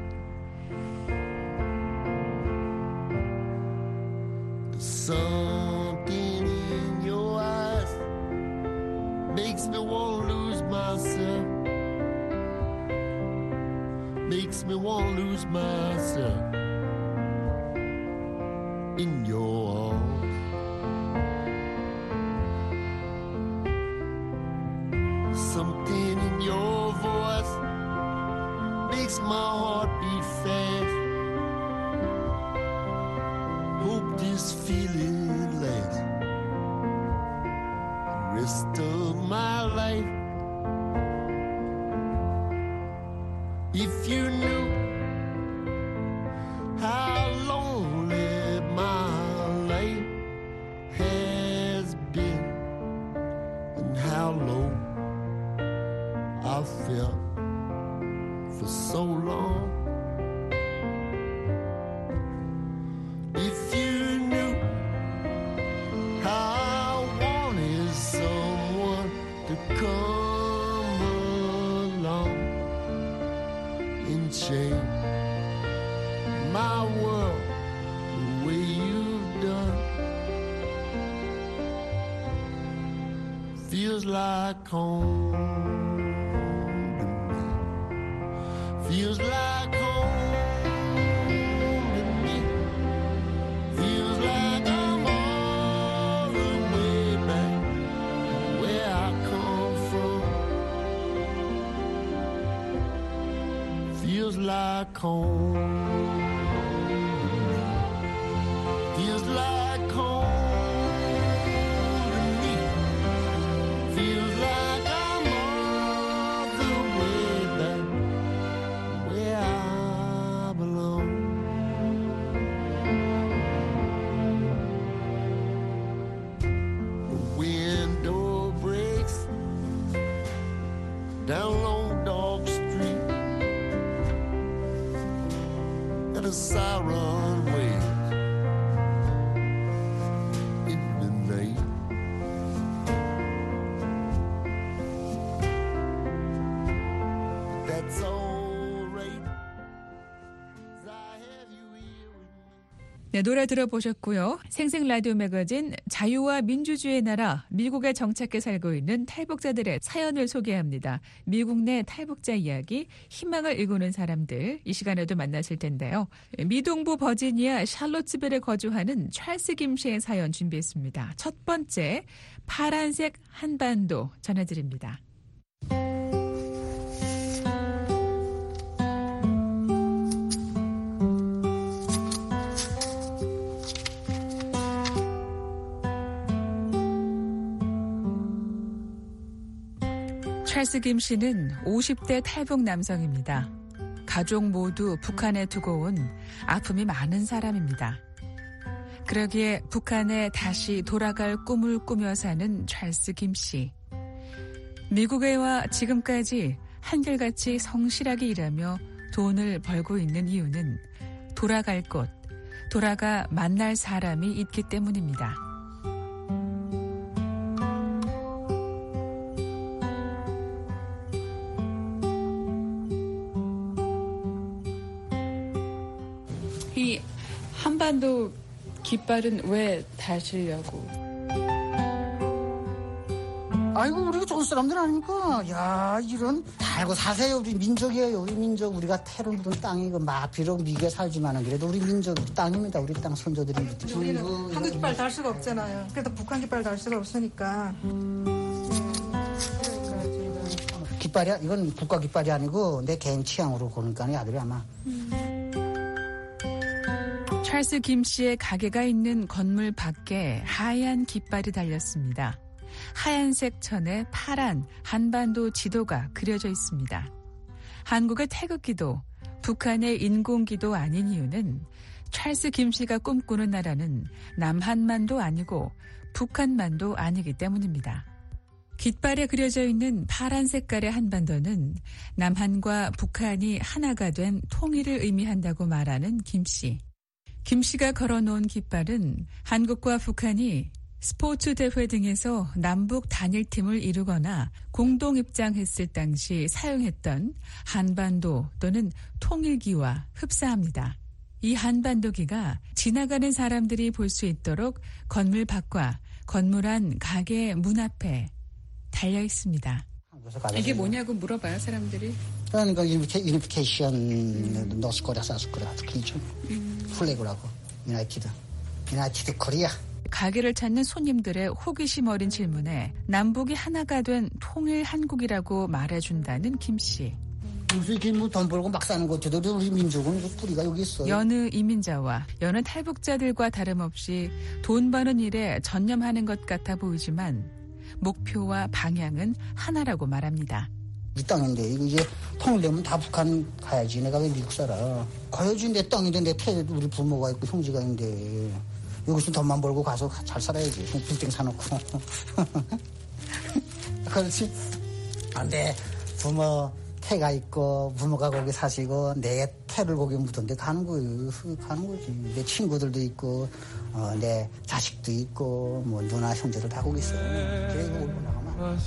Something in your eyes makes me want to lose myself. Makes me want to lose myself in your arms. Something in your voice makes my heart beat fast. Hope this feeling lasts the rest of my life. If you knew how lonely my life has been and how low I felt for so long. If you knew how I wanted someone to come along and change my world the way you've done. Feels like home. Feels like home to me. Feels like I'm all the way back where I come from. Feels like home to me. Feels like home to me. Feels like I'm all the way back where I belong. The window breaks down Long Dog Street, and a siren wails in the night. That's all right. I have you here with me. 네, 노래 들어보셨고요. 생생 라디오 매거진 자유와 민주주의의 나라 미국에 정착해 살고 있는 탈북자들의 사연을 소개합니다. 미국 내 탈북자 이야기, 희망을 일구는 사람들 이 시간에도 만나실 텐데요. 미동부 버지니아 샬롯스빌에 거주하는 찰스 김 씨의 사연 준비했습니다. 첫 번째, 파란색 한반도 전해드립니다. 찰스 김 씨는 오십 대 탈북 남성입니다. 가족 모두 북한에 두고 온 아픔이 많은 사람입니다. 그러기에 북한에 다시 돌아갈 꿈을 꾸며 사는 찰스 김 씨. 미국에 와 지금까지 한결같이 성실하게 일하며 돈을 벌고 있는 이유는 돌아갈 곳, 돌아가 만날 사람이 있기 때문입니다. 이 한반도 깃발은 왜 다시려고? 아이고 우리가 좋은 사람들 아닙니까? 야 이런 다 알고 사세요. 우리 민족이에요. 우리 민족. 우리가 태를 묻은 땅이고 막 비록 미국에 살지만은 그래도 우리 민족 우리 땅입니다. 우리 땅 손조들이. 우리는 한국 깃발 달 수가 없잖아요. 그래도 북한 깃발 달 수가 없으니까. 음, 그러니까 깃발이야? 이건 국가 깃발이 아니고 내 개인 취향으로 고른 거 아니야 아들이 아마. 음. 찰스 김 씨의 가게가 있는 건물 밖에 하얀 깃발이 달렸습니다. 하얀색 천에 파란 한반도 지도가 그려져 있습니다. 한국의 태극기도 북한의 인공기도 아닌 이유는 찰스 김 씨가 꿈꾸는 나라는 남한만도 아니고 북한만도 아니기 때문입니다. 깃발에 그려져 있는 파란 색깔의 한반도는 남한과 북한이 하나가 된 통일을 의미한다고 말하는 김 씨. 김 씨가 걸어놓은 깃발은 한국과 북한이 스포츠 대회 등에서 남북 단일팀을 이루거나 공동 입장했을 당시 사용했던 한반도 또는 통일기와 흡사합니다. 이 한반도기가 지나가는 사람들이 볼 수 있도록 건물 밖과 건물 안 가게 문 앞에 달려 있습니다. 이게 뭐냐고 물어봐요, 사람들이. 그러니까 유니피케이션 노스 코리아, 사우스 코리아, 그렇죠. 플래그라고 유나이티드, 유나이티드 코리아. 가게를 찾는 손님들의 호기심 어린 질문에 남북이 하나가 된 통일 한국이라고 말해준다는 김 씨. 무슨 뭐 돈 벌고 막 사는 것도 우리 민족은 뿌리가 여기 있어요. 여느 이민자와 여느 탈북자들과 다름없이 돈 버는 일에 전념하는 것 같아 보이지만 목표와 방향은 하나라고 말합니다. 이 땅인데 이거 이제 통일되면 다 북한 가야지. 내가 왜 미국 살아. 가야지. 내 땅인데 내 태 우리 부모가 있고 형제가 있는데 여기서 돈만 벌고 가서 잘 살아야지. 빌딩 사놓고. 그렇지. 안 돼. 부모 태가 있고 부모가 거기 사시고 내 태를 거기 묻은데 가는 거예요. 가는 거지. 내 친구들도 있고 어, 내 자식도 있고 뭐 누나 형제들 다 거기 있어. 그래 이거 올라가면.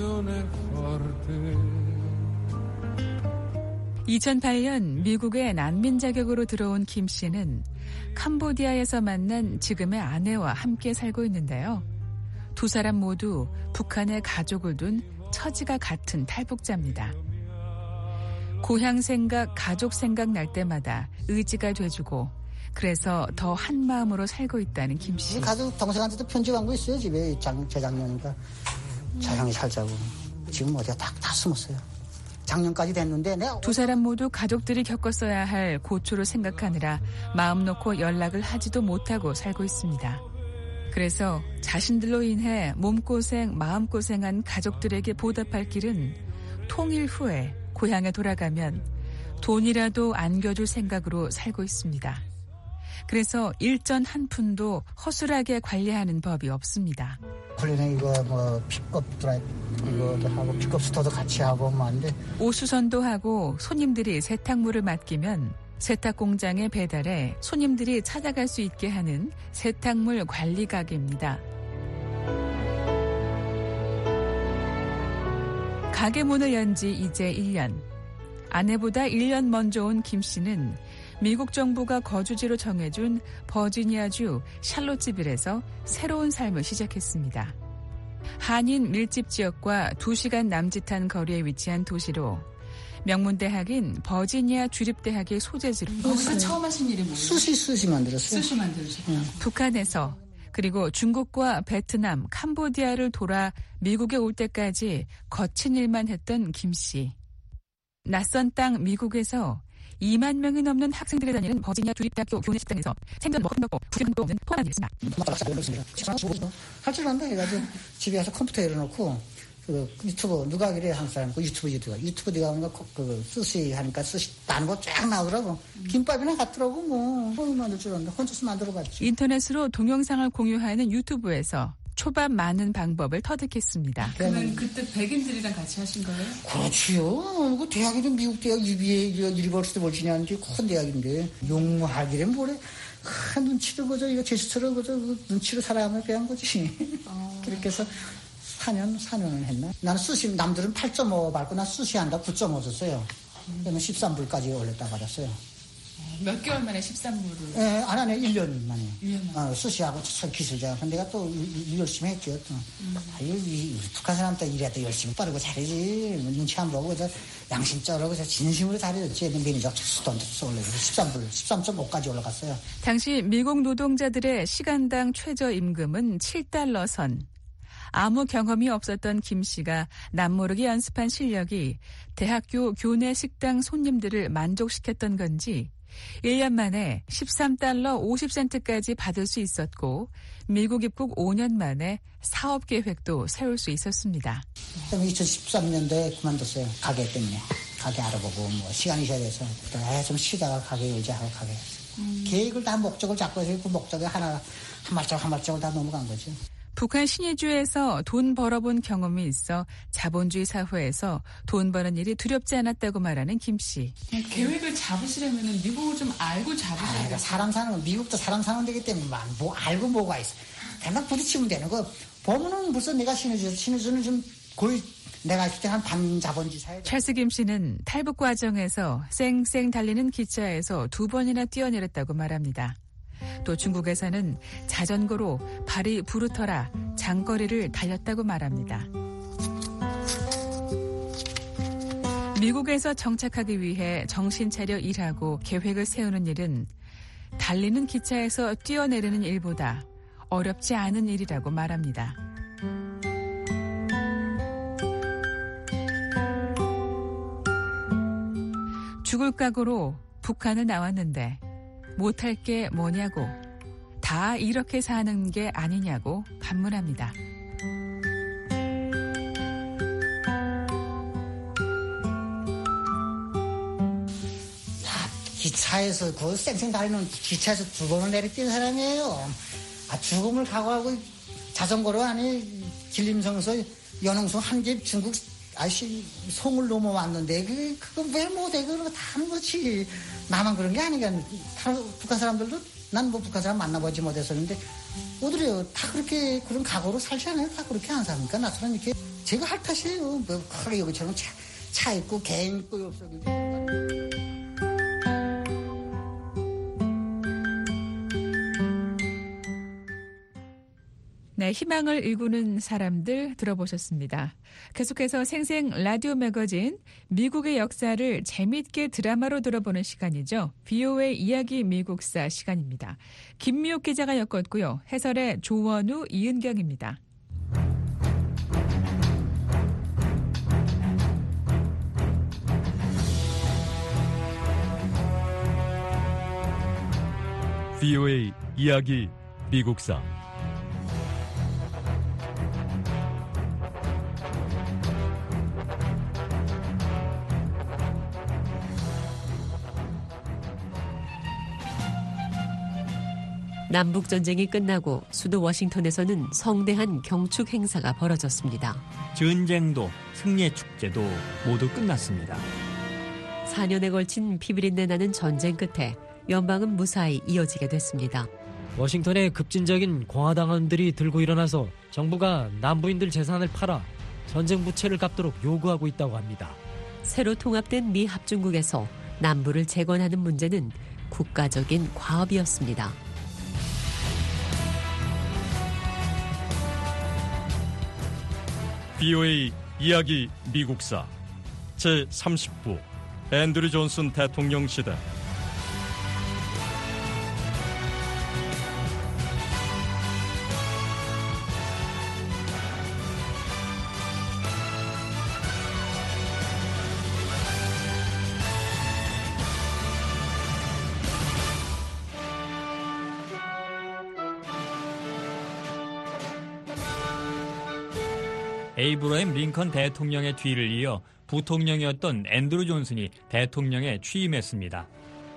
이천팔 년 미국에 난민 자격으로 들어온 김 씨는 캄보디아에서 만난 지금의 아내와 함께 살고 있는데요. 두 사람 모두 북한에 가족을 둔 처지가 같은 탈북자입니다. 고향 생각, 가족 생각 날 때마다 의지가 돼주고 그래서 더 한 마음으로 살고 있다는 김 씨. 가족 동생한테도 편집한 거 있어요. 집에 장, 재작년인가. 자형이 살자고. 지금 어디가 다, 다 숨었어요. 작년까지 됐는데 내가 두 사람 모두 가족들이 겪었어야 할 고초를 생각하느라 마음 놓고 연락을 하지도 못하고 살고 있습니다. 그래서 자신들로 인해 몸고생, 마음고생한 가족들에게 보답할 길은 통일 후에 고향에 돌아가면 돈이라도 안겨줄 생각으로 살고 있습니다. 그래서 일전 한 푼도 허술하게 관리하는 법이 없습니다. 클리닝 이거 뭐 픽업 드라이브 이거 하고 픽업 스토어도 같이 하고 뭐 하는데 오수선도 하고 손님들이 세탁물을 맡기면 세탁 공장에 배달해 손님들이 찾아갈 수 있게 하는 세탁물 관리 가게입니다. 가게 문을 연 지 이제 일 년. 아내보다 일 년 먼저 온 김 씨는 미국 정부가 거주지로 정해준 버지니아주 샬롯츠빌에서 새로운 삶을 시작했습니다. 한인 밀집 지역과 두 시간 남짓한 거리에 위치한 도시로 명문대학인 버지니아 주립대학의 소재지로 거기서 처음 하신 일이 뭐예요? 수시 수시 만들었어요. 수시 만들었어요. 응. 북한에서 그리고 중국과 베트남, 캄보디아를 돌아 미국에 올 때까지 거친 일만 했던 김 씨. 낯선 땅 미국에서 이만 명이 넘는 학생들이 다니는 버지니아 주립대학교 교내 식당에서 생전 먹은 먹고 부지런도 없는 포만한 일입니다. 할 줄 안다 해가지고 집에 가서 컴퓨터 열어놓고 그 유튜브 누가 그래 한 사람 그 유튜브 유튜브 유튜브 내가 하는 거그 스시 하니까 스시 다는 거 쫙 나오더라고. 김밥이나 같더라고 뭐. 뭐 만들 줄 알았는데 혼자서 만들어봤지. 인터넷으로 동영상을 공유하는 유튜브에서 초밥 많은 방법을 터득했습니다. 그러면 그때 백인들이랑 같이 하신 거예요? 그렇지요. 그 대학이든 미국 대학 유비에 유니버시티 버지니아인데 큰 대학인데 용무하기는 뭐래. 아, 눈치를 그저 이거 제스처를 그저 눈치로 살아가면 그냥 거지. 어. 그렇게 해서 사 년, 사 년을 했나? 나는 수시, 남들은 팔 점 오 받고 나 수시 한다 구 점 오 줬어요. 그러면 십삼 불까지 올렸다 받았어요. 몇 개월 만에 십삼 불을? 예, 안 하네, 일 년 만에. 일 년 만에. 어, 수시하고 기술자. 근데 내가 또 일 열심히 했죠. 또. 음. 아유, 이, 북한 사람들 일해도 열심히 빠르고 잘하지. 눈치 안 보고, 그래서 양심적으로, 그래서 진심으로 잘해줬지. 매니저 수돈 올려서 십삼 불, 십삼 점 오까지 올라갔어요. 당시 미국 노동자들의 시간당 최저 임금은 칠 달러 선. 아무 경험이 없었던 김 씨가 남모르게 연습한 실력이 대학교 교내 식당 손님들을 만족시켰던 건지 일 년 만에 십삼 달러 오십 센트까지 받을 수 있었고 미국 입국 오 년 만에 사업 계획도 세울 수 있었습니다. 이천십삼 년도에 그만뒀어요. 가게 때문에. 가게 알아보고 뭐 시간이 있어야 돼서 아, 좀 쉬다가 가게 열자 하고 가게 했어요. 음. 계획을 다 목적을 잡고 해서 그 목적에 하나 한 발짝 한 발짝을 다 넘어간 거죠. 북한 신의주에서 돈 벌어본 경험이 있어 자본주의 사회에서 돈 버는 일이 두렵지 않았다고 말하는 김 씨. 계획을 잡으시려면 미국을 좀 알고 잡으셔야 돼요. 아, 사람 사는 건 미국도 사람 사는 데기 때문에 뭐 알고 뭐가 있어. 그냥 부딪히면 되는 거. 보면은 벌써 내가 신의주, 신의주는 좀 거의 내가 있을 때 한 반자본주의 사회. 찰스 김 씨는 탈북 과정에서 쌩쌩 달리는 기차에서 두 번이나 뛰어내렸다고 말합니다. 또 중국에서는 자전거로 발이 부르터라 장거리를 달렸다고 말합니다. 미국에서 정착하기 위해 정신 차려 일하고 계획을 세우는 일은 달리는 기차에서 뛰어내리는 일보다 어렵지 않은 일이라고 말합니다. 죽을 각오로 북한을 나왔는데 못할 게 뭐냐고, 다 이렇게 사는 게 아니냐고 반문합니다. 야, 기차에서 그 쌩쌩 달리는 기차에서 두 번을 내리뛴 사람이에요. 아, 죽음을 각오하고 자전거로 아니 길림성에서 연흥성 한 개 중국 아씨 송을 넘어왔는데 그 그거 왜 못해? 그런 거 다 하는 거지. 나만 그런 게 아니니까 북한 사람들도 난 뭐 북한 사람 만나보지 못했었는데 어디래요? 다 그렇게 그런 각오로 살지 않아요? 다 그렇게 안 사니까 나처럼 이렇게 제가 할 탓이에요. 뭐 크게 여기처럼 차, 차 있고 개 있고 없어. 네, 희망을 일구는 사람들 들어보셨습니다. 계속해서 생생 라디오 매거진 미국의 역사를 재미있게 드라마로 들어보는 시간이죠. 비오에이 이야기 미국사 시간입니다. 김미옥 기자가 엮었고요. 해설의 조원우, 이은경입니다. 비오에이 이야기 미국사 남북전쟁이 끝나고 수도 워싱턴에서는 성대한 경축 행사가 벌어졌습니다. 전쟁도 승리의 축제도 모두 끝났습니다. 사 년에 걸친 피비린내 나는 전쟁 끝에 연방은 무사히 이어지게 됐습니다. 워싱턴에 급진적인 공화당원들이 들고 일어나서 정부가 남부인들 재산을 팔아 전쟁 부채를 갚도록 요구하고 있다고 합니다. 새로 통합된 미 합중국에서 남부를 재건하는 문제는 국가적인 과업이었습니다. 비오에이 이야기 미국사 제삼십 부 앤드류 존슨 대통령 시대. 에이브러햄 링컨 대통령의 뒤를 이어 부통령이었던 앤드루 존슨이 대통령에 취임했습니다.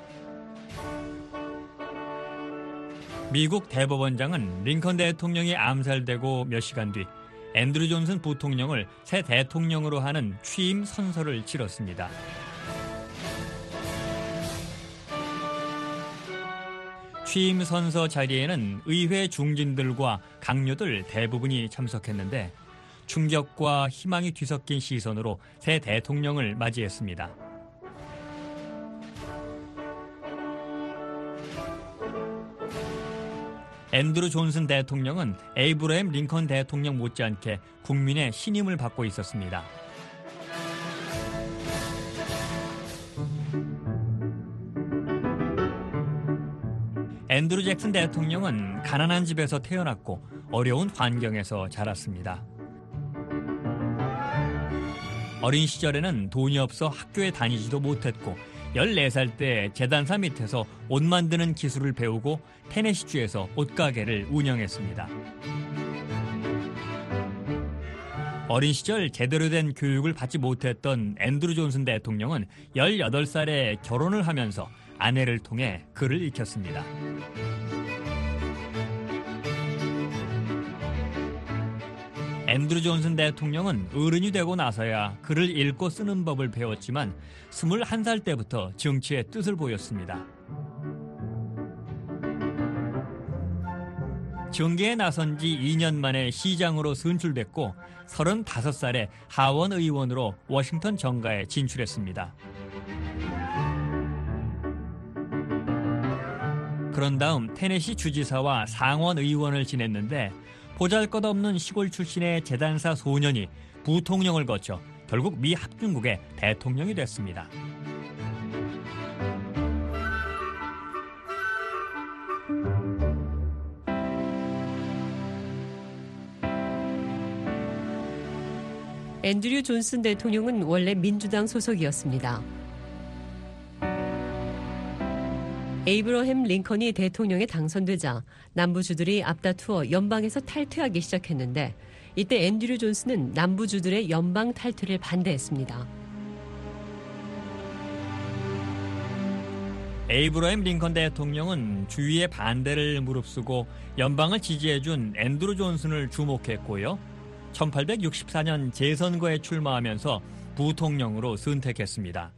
미국 대법원장은 링컨 대통령이 암살되고 몇 시간 뒤 앤드루 존슨 부통령을 새 대통령으로 하는 취임 선서를 치렀습니다. 취임 선서 자리에는 의회 중진들과 강요들 대부분이 참석했는데 충격과 희망이 뒤섞인 시선으로 새 대통령을 맞이했습니다. 앤드루 존슨 대통령은 에이브러햄 링컨 대통령 못지않게 국민의 신임을 받고 있었습니다. 앤드루 잭슨 대통령은 가난한 집에서 태어났고 어려운 환경에서 자랐습니다. 어린 시절에는 돈이 없어 학교에 다니지도 못했고 열네 살 때 재단사 밑에서 옷 만드는 기술을 배우고 테네시주에서 옷가게를 운영했습니다. 어린 시절 제대로 된 교육을 받지 못했던 앤드루 존슨 대통령은 열여덟 살에 결혼을 하면서 아내를 통해 글을 익혔습니다. 앤드루 존슨 대통령은 어른이 되고 나서야 글을 읽고 쓰는 법을 배웠지만 스물한 살 때부터 정치의 뜻을 보였습니다. 정계에 나선 지 이 년 만에 시장으로 선출됐고 서른다섯 살에 하원 의원으로 워싱턴 정가에 진출했습니다. 그런 다음 테네시 주지사와 상원 의원을 지냈는데 보잘것없는 시골 출신의 재단사 소년이 부통령을 거쳐 결국 미 합중국의 대통령이 됐습니다. 앤드류 존슨 대통령은 원래 민주당 소속이었습니다. 에이브러햄 링컨이 대통령에 당선되자 남부주들이 앞다투어 연방에서 탈퇴하기 시작했는데 이때 앤드류 존슨은 남부주들의 연방 탈퇴를 반대했습니다. 에이브러햄 링컨 대통령은 주위의 반대를 무릅쓰고 연방을 지지해준 앤드루 존슨을 주목했고요. 천팔백육십사 년 재선거에 출마하면서 부통령으로 선택했습니다.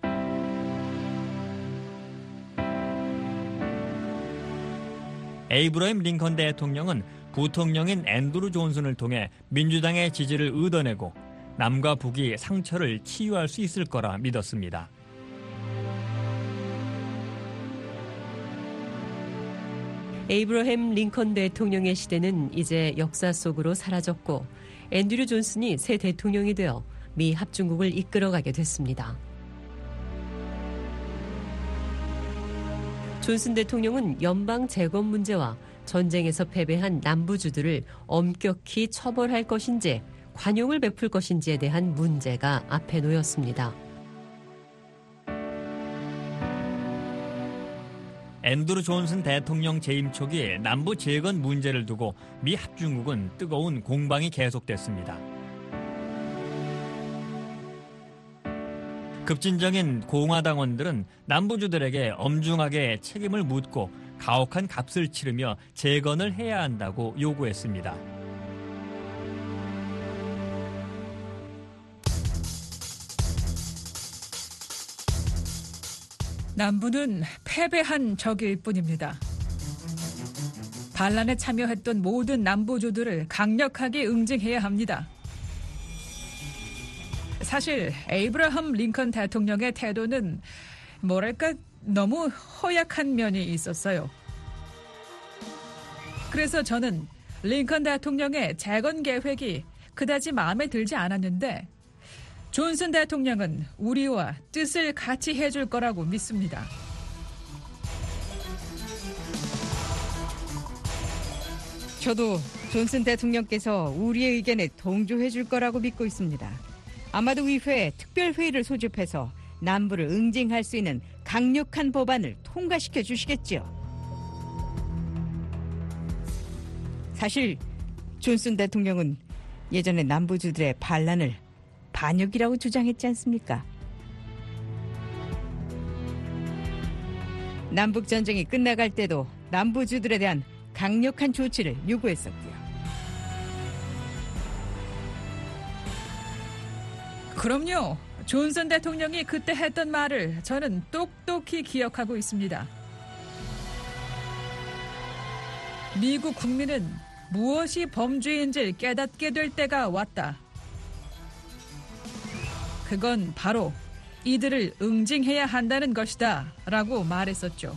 에이브러햄 링컨 대통령은 부통령인 앤드루 존슨을 통해 민주당의 지지를 얻어내고 남과 북이 상처를 치유할 수 있을 거라 믿었습니다. 에이브러햄 링컨 대통령의 시대는 이제 역사 속으로 사라졌고 앤드류 존슨이 새 대통령이 되어 미 합중국을 이끌어가게 됐습니다. 존슨 대통령은 연방 재건 문제와 전쟁에서 패배한 남부주들을 엄격히 처벌할 것인지 관용을 베풀 것인지에 대한 문제가 앞에 놓였습니다. 앤드루 존슨 대통령 재임 초기 남부 재건 문제를 두고 미 합중국은 뜨거운 공방이 계속됐습니다. 급진적인 공화당원들은 남부주들에게 엄중하게 책임을 묻고 가혹한 값을 치르며 재건을 해야 한다고 요구했습니다. 남부는 패배한 적일 뿐입니다. 반란에 참여했던 모든 남부주들을 강력하게 응징해야 합니다. 사실 에이브러햄 링컨 대통령의 태도는 뭐랄까 너무 허약한 면이 있었어요. 그래서 저는 링컨 대통령의 재건 계획이 그다지 마음에 들지 않았는데 존슨 대통령은 우리와 뜻을 같이 해줄 거라고 믿습니다. 저도 존슨 대통령께서 우리의 의견에 동조해 줄 거라고 믿고 있습니다. 아마도 의회에 특별회의를 소집해서 남부를 응징할 수 있는 강력한 법안을 통과시켜 주시겠지요. 사실 존슨 대통령은 예전에 남부주들의 반란을 반역이라고 주장했지 않습니까? 남북전쟁이 끝나갈 때도 남부주들에 대한 강력한 조치를 요구했었고요. 그럼요. 존슨 대통령이 그때 했던 말을 저는 똑똑히 기억하고 있습니다. 미국 국민은 무엇이 범죄인지 깨닫게 될 때가 왔다. 그건 바로 이들을 응징해야 한다는 것이다 라고 말했었죠.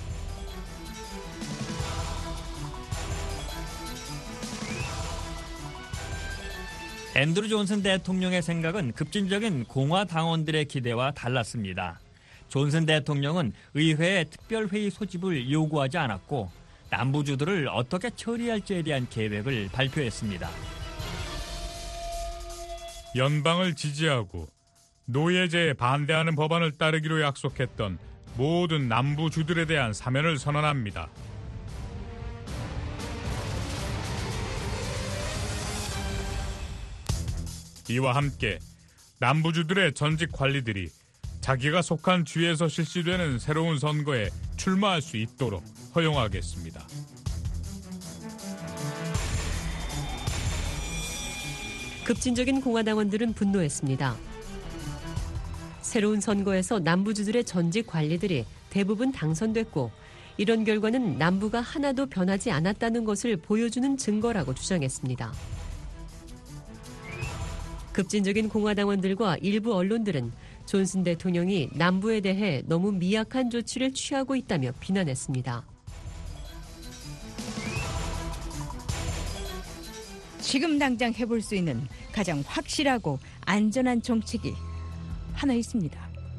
앤드루 존슨 대통령의 생각은 급진적인 공화당원들의 기대와 달랐습니다. 존슨 대통령은 의회에 특별회의 소집을 요구하지 않았고 남부주들을 어떻게 처리할지에 대한 계획을 발표했습니다. 연방을 지지하고 노예제에 반대하는 법안을 따르기로 약속했던 모든 남부주들에 대한 사면을 선언합니다. 이와 함께 남부주들의 전직 관리들이 자기가 속한 주에서 실시되는 새로운 선거에 출마할 수 있도록 허용하겠습니다. 급진적인 공화당원들은 분노했습니다. 새로운 선거에서 남부주들의 전직 관리들이 대부분 당선됐고 이런 결과는 남부가 하나도 변하지 않았다는 것을 보여주는 증거라고 주장했습니다. 급진적인 공화당원들과 일부 언론들은 존슨 대통령이 남부에 대해 너무 미약한 조치를 취하고 있다며 비난했습니다. 지금 당장 해볼 수 있는 가장 확실하고 안전한 정책이 하나 있습니다.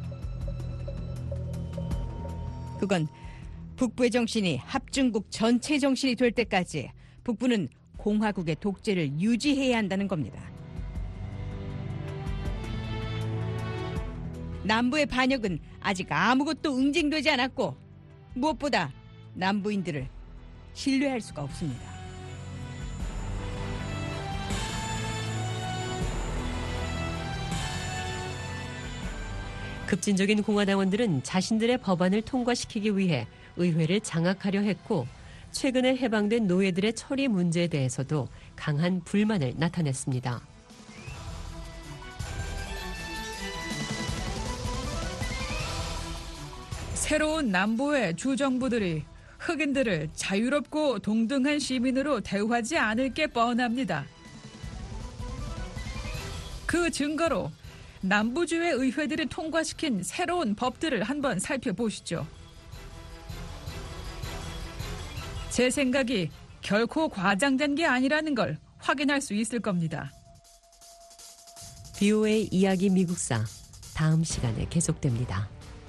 그건 북부의 정신이 합중국 전체 정신이 될 때까지 북부는 공화국의 독재를 유지해야 한다는 겁니다. 남부의 반역은 아직 아무것도 응징되지 않았고 무엇보다 남부인들을 신뢰할 수가 없습니다. 급진적인 공화당원들은 자신들의 법안을 통과시키기 위해 의회를 장악하려 했고 최근에 해방된 노예들의 처리 문제에 대해서도 강한 불만을 나타냈습니다. 새로운 남부의 주정부들이 흑인들을 자유롭고 동등한 시민으로 대우하지 않을 게 뻔합니다. 그 증거로 남부주의 의회들이 통과시킨 새로운 법들을 한번 살펴보시죠. 제 생각이 결코 과장된 게 아니라는 걸 확인할 수 있을 겁니다. 비오에이 이야기 미국사 다음 시간에 계속됩니다.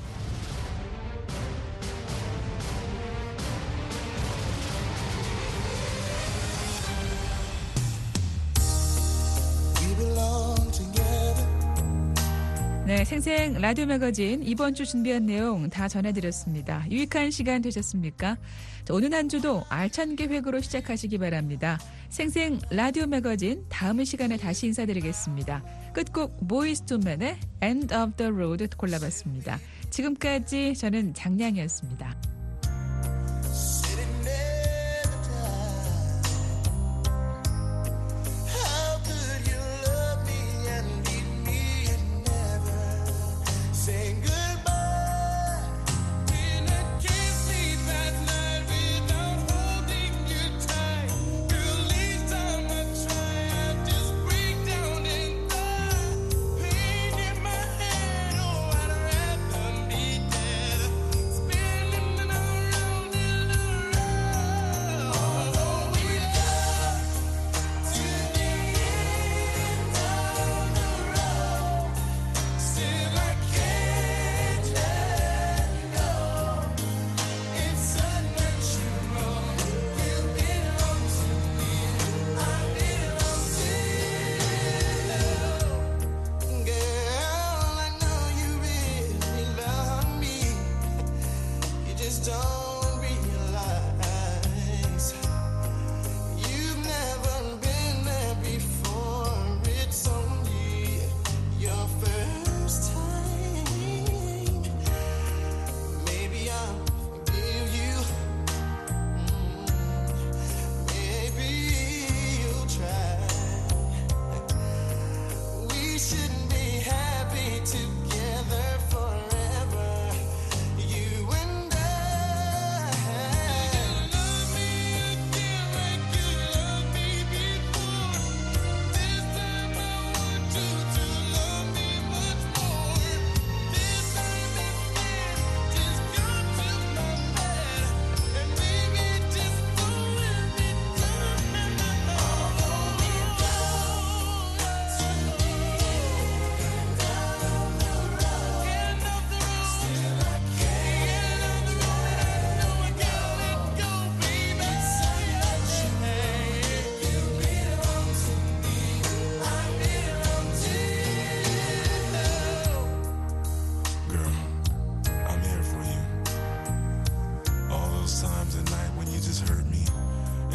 네, 생생 라디오 매거진 이번 주 준비한 내용 다 전해드렸습니다. 유익한 시간 되셨습니까? 자, 오늘 한 주도 알찬 계획으로 시작하시기 바랍니다. 생생 라디오 매거진 다음 시간에 다시 인사드리겠습니다. 끝곡 보이즈 투 맨의 End of the Road 골라봤습니다. 지금까지 저는 장량이었습니다.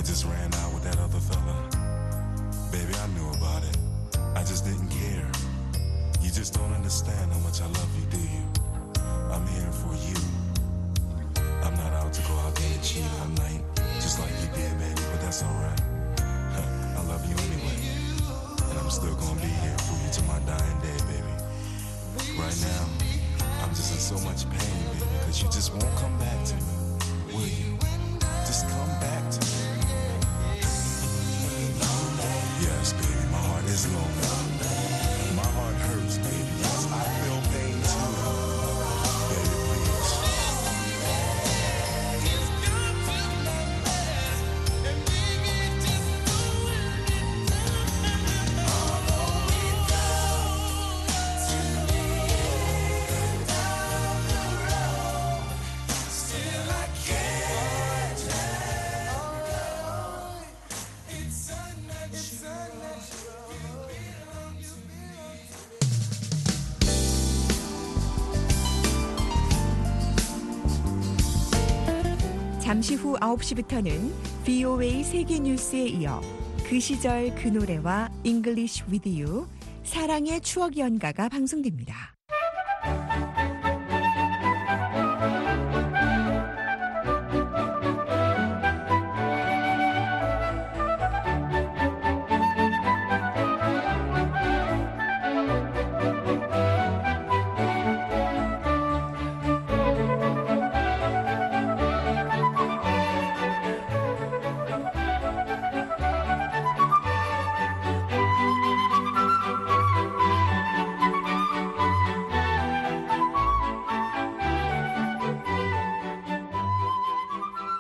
just ran out with that other fella. Baby, I knew about it. I just didn't care. You just don't understand how much I love you, do you? I'm here for you. I'm not out to go out there and cheat all night, just like you did, baby, but that's alright. I love you anyway, and I'm still gonna be here for you to my dying day, baby. Right now, I'm just in so much pain, baby, because you just won't come back to me, will you? Just come back to me. Yes, baby, my heart is lonely. My heart hurts, baby. Yes, I feel pain too. Baby, please. 잠시 후 아홉 시부터는 브이오에이 세계뉴스에 이어 그 시절 그 노래와 English with you, 사랑의 추억 연가가 방송됩니다.